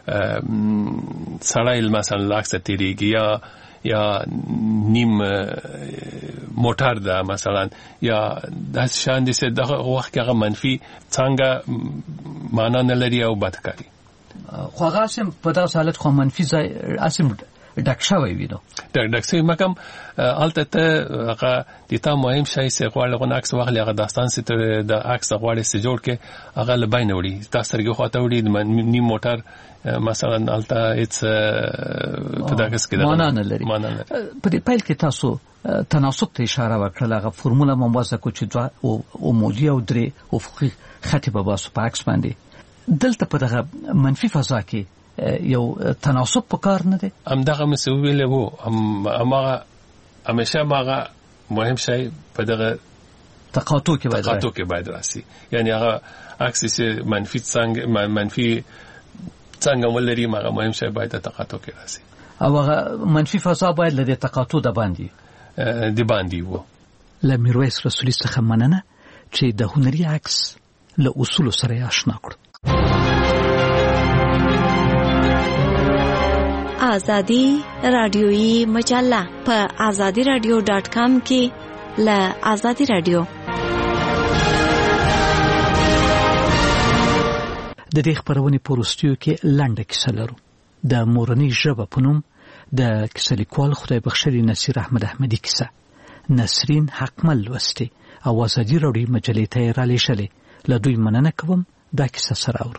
سړی مثلا لاکسه تیریږي یا نیم موټر ده مثلا یا د شان دي چې دغه وخت هغه منفي څنګه معنا نه لري او بدکاري. خو هغه سم په داسې حالت خو منفي ځای اسیم ډک شوی وي نو ډک شوی مکم البته هغه د تا مهم شی چې غواړي غو عکس واخلي هغه داستان چې د عکس غواړي چې جوړ کې هغه لباین وړي تاسو رګه خواته وړي نیم موټر مثلا البته هیڅ په دغه کې معنا نه لري. په دې پیل کې تاسو تناسب ته اشاره وکړه، هغه فرموله موازه کو چې دوه او موجي او درې افقي خط په باسو په عکس باندې دلته په دغه منفي فضا کې یو تناسب پکار نه دی. همدغه مسویل وو همیشه ماغه مهم شی په دغه تقاطع کې باید راسي، یعنی هغه عکس منفي څنګه ولري ماغه مهم شی باید تقاطع کې راسي او هغه منفي فضا باید له تقاطع د باندې وو. له میرویس رسولي څخه مننه چې د هنري عکس له اصول سره آشنا کړ. آزادی رادیویی مجله په azadiradio.com کې له آزادی رادیو. د دې خبرونې په وروستیو کې لنډه کیسه لرو. د مورنۍ ژبه په نوم د کیسه لیکوال خدای بخښلي نصیر احمد احمدي کیسه نسرین حقمل لوستې او ازادي راډیو مجلې ته یې رالیږلې. له دوی مننه کوم. دا کیسه سره اورو.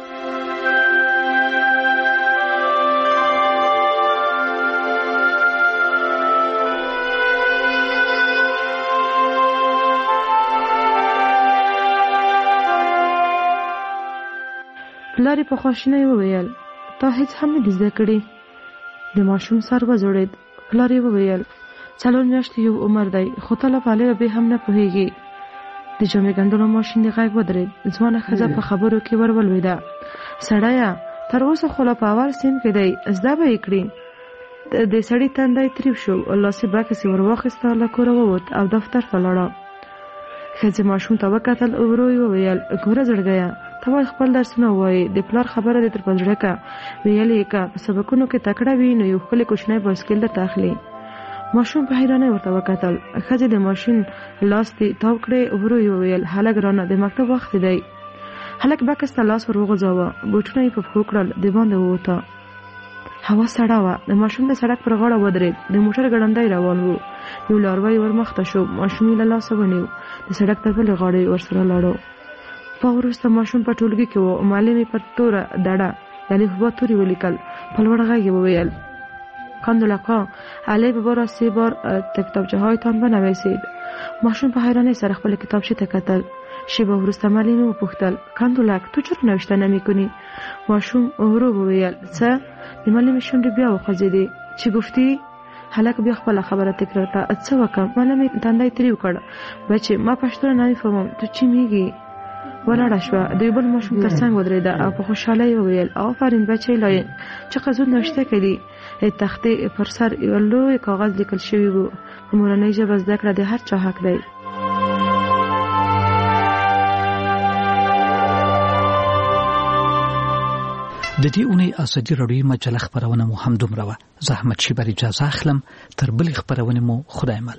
پلاری په خواشینۍ وویل تا هیڅ هم نه زده کړې. د ماشوم سر وځړېد. پلاری وویل 4 میاشتې یو عمر دی خو ته لا پاله به هم نه پوهیږي. د جامې ګنډلو ماشین د غږ ودرېد. ځوانه ښځه په خبرو کې ورولوېده. سړیه تر اوسه خو لا په اول سین کې دی زده به یې کړي. د سړي تندی تریو شو. لاسي بکس یې ورواخیسته له کوره ووت او دفتر ته لاړه. ښځې ماشوم ته وکتل. ورو یې وویل ګوره زړګیه ته باید خپل درسونه ووایې. د پلار خبره دې تر په زړه که ویلې که په سبقونو کې تکړه وي نو یو ښکلی کوچنی بایسکل درته اخلي. ماشوم په حیرانۍ ورته وکتل. ښځې د ماشین لاس دې تاو کړې. ورو یې وویل هلک رانه د مکتب وخت دی. هلک بکس ته لاس ور وغځاوه. بوټونه یې په پښو کړل. د باندې ووته. هوا سړه وه. د ماشوم د سړک پر غاړه ودرېد. د موټر ګړندی روان و. یو لاروی ور مخته شو. ماشوم یې له لاسه ونیو. د سړک تر بلې غاړې ورسره لاړو. په وروسته ماشوم په ټولګي کې و. معلم یې په توره دړه یعنې په تورې ولیکل. په لوړ غږ یې وویل کاندولقا علی ببارا 3 بار کتابچه‌هایتان بنویسید. ماشوم په حیرانی سره خپل کتابچه ته کتل. شیبه وروسته معلم وپوښتل کاندولق تو چرا نوشته نمی‌کنی؟ ماشوم ورو وویل څه؟ د معلم شونډې بیا وخوځېدې. چې گفتی؟ هلک بیا خپل خبره تکرار کړه. څه وکم؟ معلم تندی تریو کړ. بچې ما پښتو نه نفهمم تو چی میگی؟ ولاړه شوه. د یو بل ماشوم تر څنګ ودرېده او په خوشحالۍ وویل آفرین بچی لایې چقدر زود نوشته کړي. تختې پر سر یو لوی کاغذ لیکل شوی و. په مورنۍ ژبه زده کړه د هر چا حق دی. د دې اونۍ ازادي راډیو مجله خبرونه مو هم دومره وه. زه احمد شیبر اجازه اخلم. تر بلې خبرونه مو خدای مل.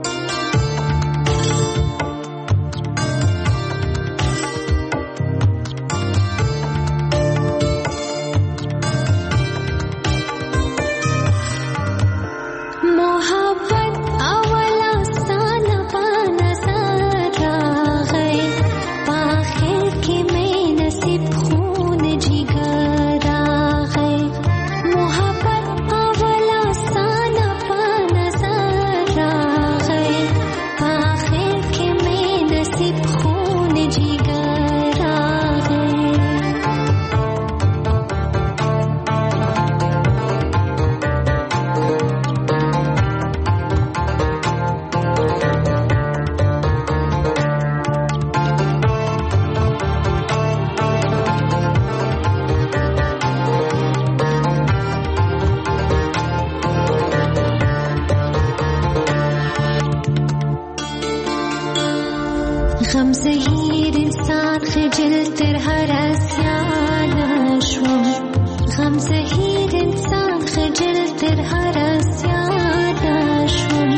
غم زهیر انسان خجل تر هر اسیان شوم. غم زهیر انسان خجل تر هر اسیان شوم.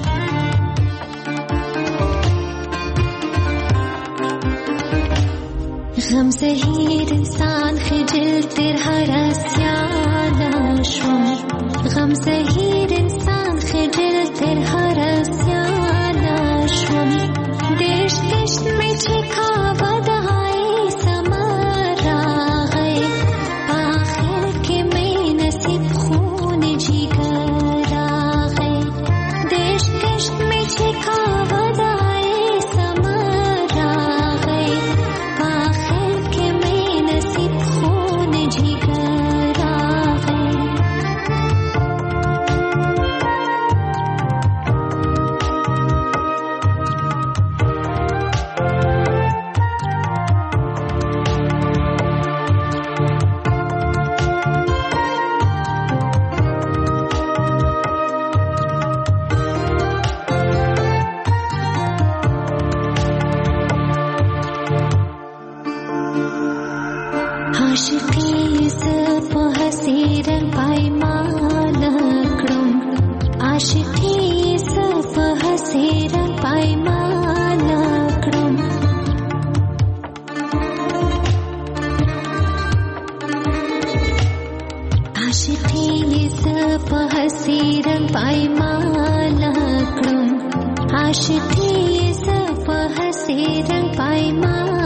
غم زهیر انسان خجل تر هر اسیان شوم. غم زهیر انسان خجل تر هر اسیان شوم. دشت دشت میں چھکا ودائی سمر آگئے. آخر کے میں نصیب خون جگر آگئے. دشت دشت میں چھکا ودائی سمر آگئے. آخر کے میں نصیب خون جگر آگئے. عاشقی زپ حسیر پایمان کړم. عاشقی زپ حسیر پایمان کړم. په هسې رنګ پایمال کړم عاشقي ز په هسې رنګ پایمال